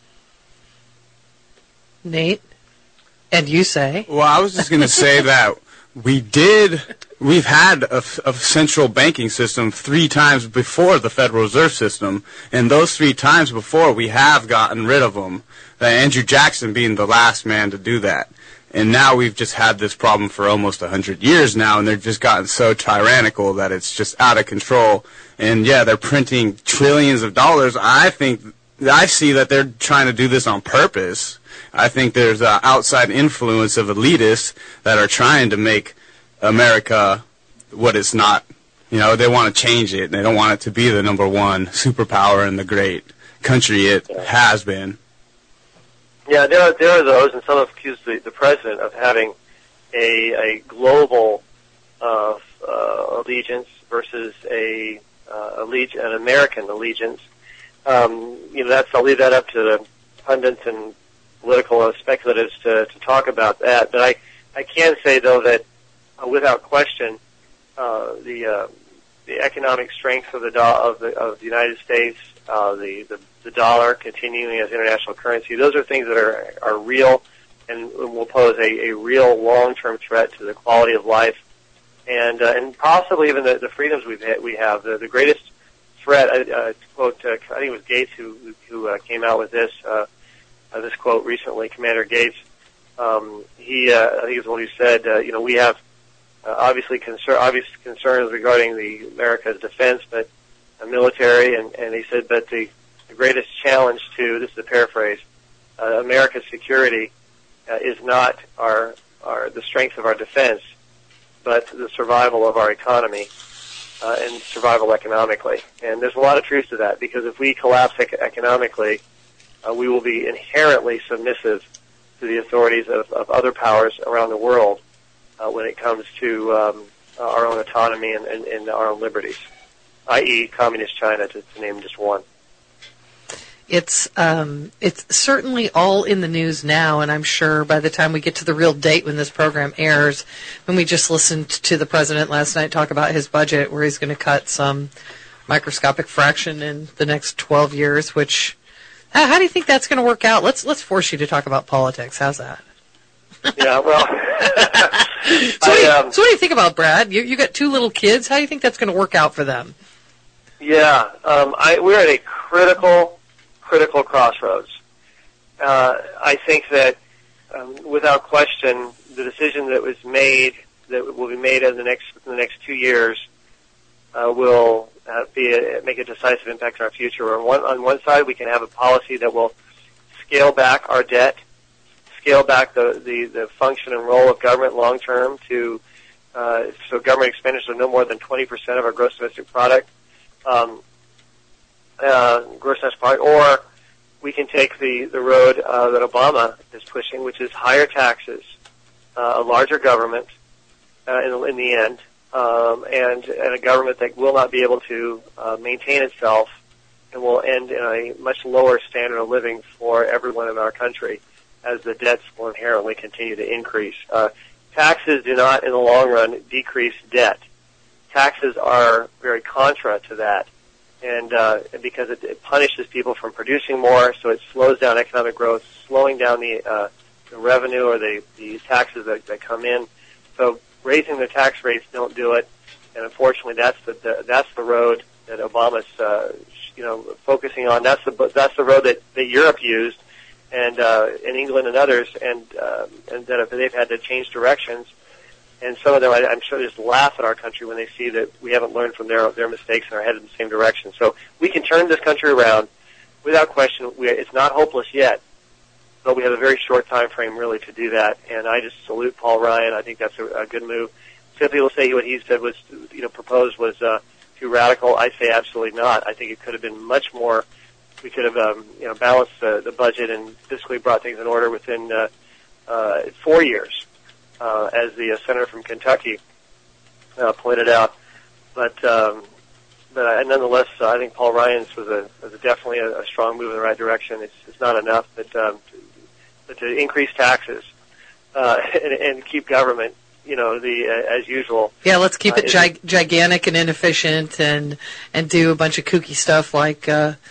C: Nate, and you say?
G: Well, I was just going to say that we've had a central banking system 3 times before the Federal Reserve System, and those 3 times before we have gotten rid of them, Andrew Jackson being the last man to do that. And now we've just had this problem for almost 100 years now, and they've just gotten so tyrannical that it's just out of control. And yeah, they're printing trillions of dollars. I see that they're trying to do this on purpose. I think there's an outside influence of elitists that are trying to make America what it's not. You know, they want to change it. They don't want it to be the number one superpower and the great country it has been.
D: Yeah, there are those, and some have accused the president of having a global allegiance versus an American allegiance. I'll leave that up to the pundits and political speculatives to talk about that. But I can say, though, that without question, the economic strength of the United States, the dollar continuing as international currency, those are things that are real and will pose a real long-term threat to the quality of life and possibly even the freedoms we have. The greatest threat, to quote, I think it was Gates who came out with this quote recently, Commander Gates. I think is the one who said, we have obvious concerns regarding America's defense, but military, and he said, but the greatest challenge to, this is a paraphrase, America's security is not the strength of our defense, but the survival of our economy and survival economically. And there's a lot of truth to that, because if we collapse economically, we will be inherently submissive to the authorities of other powers around the world when it comes to our own autonomy and our own liberties, i.e. Communist China, to name just one.
C: It's certainly all in the news now, and I'm sure by the time we get to the real date when this program airs, when we just listened to the president last night talk about his budget, where he's going to cut some microscopic fraction in the next 12 years, which, how do you think that's going to work out? Let's force you to talk about politics. How's that?
D: Yeah, well.
C: So what do you think about, Brad? You got 2 little kids. How do you think that's going to work out for them?
D: Yeah, we're at a critical crossroads. I think that, without question, the decision that will be made in the next 2 years, will make a decisive impact on our future. On one side, we can have a policy that will scale back our debt, scale back the function and role of government long term so government expenditures are no more than 20% of our gross domestic product. Or we can take the road that Obama is pushing, which is higher taxes, a larger government in the end, and a government that will not be able to maintain itself and will end in a much lower standard of living for everyone in our country, as the debts will inherently continue to increase. Taxes do not, in the long run, decrease debt. Taxes are very contra to that. And because it punishes people from producing more, so it slows down economic growth, slowing down the revenue or the taxes that come in. So raising the tax rates don't do it, and unfortunately, that's the road that Obama's focusing on. That's the road that Europe used, and in England and others, and that they've had to change directions. And some of them, I'm sure, just laugh at our country when they see that we haven't learned from their mistakes and are headed in the same direction. So we can turn this country around without question. It's not hopeless yet, but we have a very short time frame really to do that. And I just salute Paul Ryan. I think that's a good move. Simply will say what he said was, proposed was to too radical? I say absolutely not. I think it could have been much more. We could have, balanced the budget and fiscally brought things in order within 4 years, as the senator from Kentucky pointed out. But nonetheless, I think Paul Ryan's was definitely a strong move in the right direction. It's not enough, but to increase taxes and keep government, as usual.
C: Yeah, let's keep it gigantic and inefficient, and do a bunch of kooky stuff like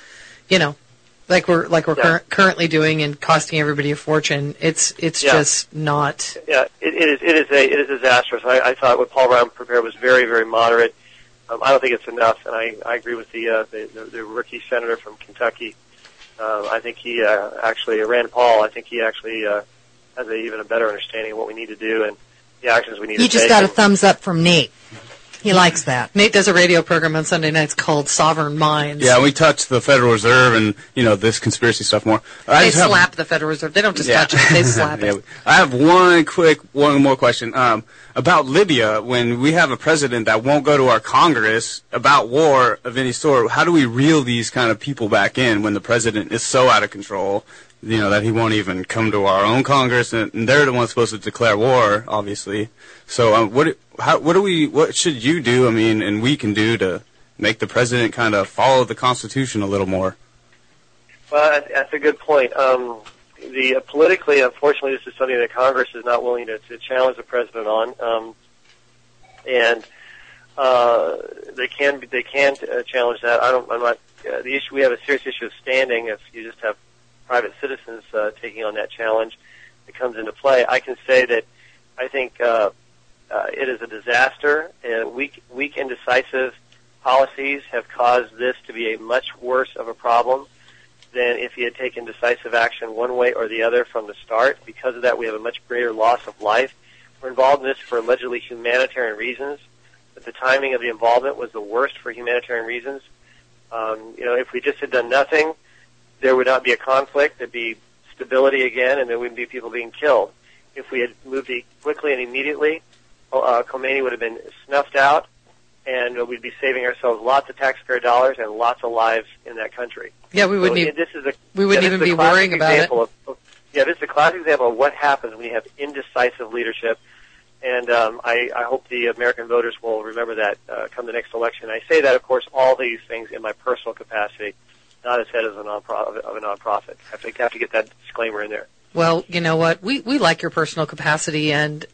C: like we're currently doing and costing everybody a fortune. It's just not.
D: Yeah, it is disastrous. I thought what Paul Ryan prepared was very, very moderate. I don't think it's enough, and I agree with the rookie senator from Kentucky. I think he Rand Paul. I think he actually has even a better understanding of what we need to do and the actions we need to take.
B: You just got a thumbs up from Nate. He likes that.
C: Nate does a radio program on Sunday nights called Sovereign Minds.
G: Yeah, we touch the Federal Reserve and, this conspiracy stuff more.
C: They slap the Federal Reserve. They don't just touch it. They slap it.
G: I have one more question. About Libya, when we have a president that won't go to our Congress about war of any sort, how do we reel these kind of people back in when the president is so out of control, that he won't even come to our own Congress, and they're the ones supposed to declare war, obviously. So, what should you do, and we can do to make the president kind of follow the Constitution a little more?
D: Well, that's a good point. Politically, unfortunately, this is something that Congress is not willing to challenge the president on, and they can challenge that. I'm not. The issue, we have a serious issue of standing. If you just have private citizens taking on that challenge, it comes into play. I can say that I think it is a disaster. Weak, indecisive policies have caused this to be a much worse of a problem than if he had taken decisive action one way or the other from the start. Because of that, we have a much greater loss of life. We're involved in this for allegedly humanitarian reasons, but the timing of the involvement was the worst for humanitarian reasons. If we just had done nothing, there would not be a conflict. There'd be stability again, and there wouldn't be people being killed. If we had moved quickly and immediately, Khomeini would have been snuffed out, and we'd be saving ourselves lots of taxpayer dollars and lots of lives in that country.
C: Yeah, we wouldn't even be worrying about it.
D: This is a classic example of what happens when you have indecisive leadership. And I hope the American voters will remember that come the next election. I say that, of course, all these things in my personal capacity, not as head of a nonprofit. I have to get that disclaimer in there.
C: Well, you know what? We like your personal capacity, and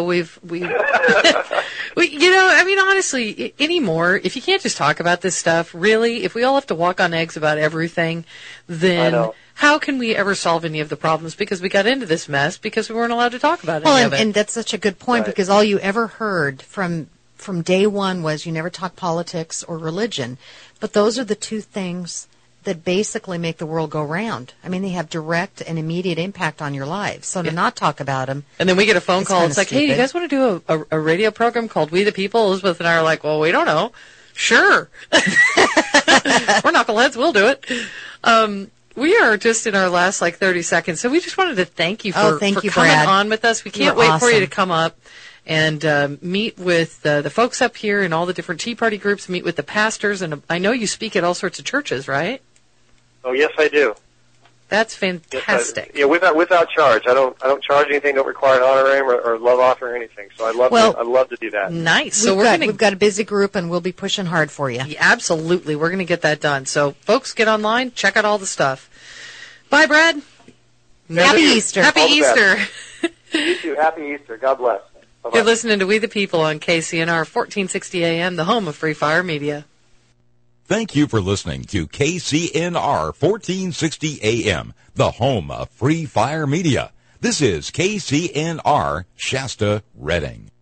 C: honestly, anymore, if you can't just talk about this stuff, really, if we all have to walk on eggs about everything, then how can we ever solve any of the problems? Because we got into this mess because we weren't allowed to talk about any of it.
B: And that's such a good point, because all you ever heard from day one was you never talk politics or religion. But those are the two things that basically make the world go round. I mean, they have direct and immediate impact on your lives. So to not talk about them.
C: And then we get a phone call. It's like, hey, you guys want to do a radio program called We the People? Elizabeth and I are like, well, we don't know. Sure. We're knuckleheads. We'll do it. We are just in our last 30 seconds. So we just wanted to thank you for coming on with us. We can't wait for you to come up and meet with the folks up here in all the different Tea Party groups, meet with the pastors. And I know you speak at all sorts of churches, right?
D: Oh, yes, I do.
C: That's fantastic.
D: Yes, without charge. I don't charge anything. Don't require an honorarium or love offer or anything. So I love to do that.
C: Nice. So
B: we've got a busy group, and we'll be pushing hard for you.
C: Yeah, absolutely. We're going to get that done. So folks, get online, check out all the stuff. Bye, Brad.
B: Happy Easter.
C: Happy Easter.
D: You too. Happy Easter. God bless. Bye-bye.
C: You're listening to We the People on KCNR 1460 AM, the home of Free Fire Media.
A: Thank you for listening to KCNR 1460 AM, the home of Free Fire Media. This is KCNR Shasta Redding.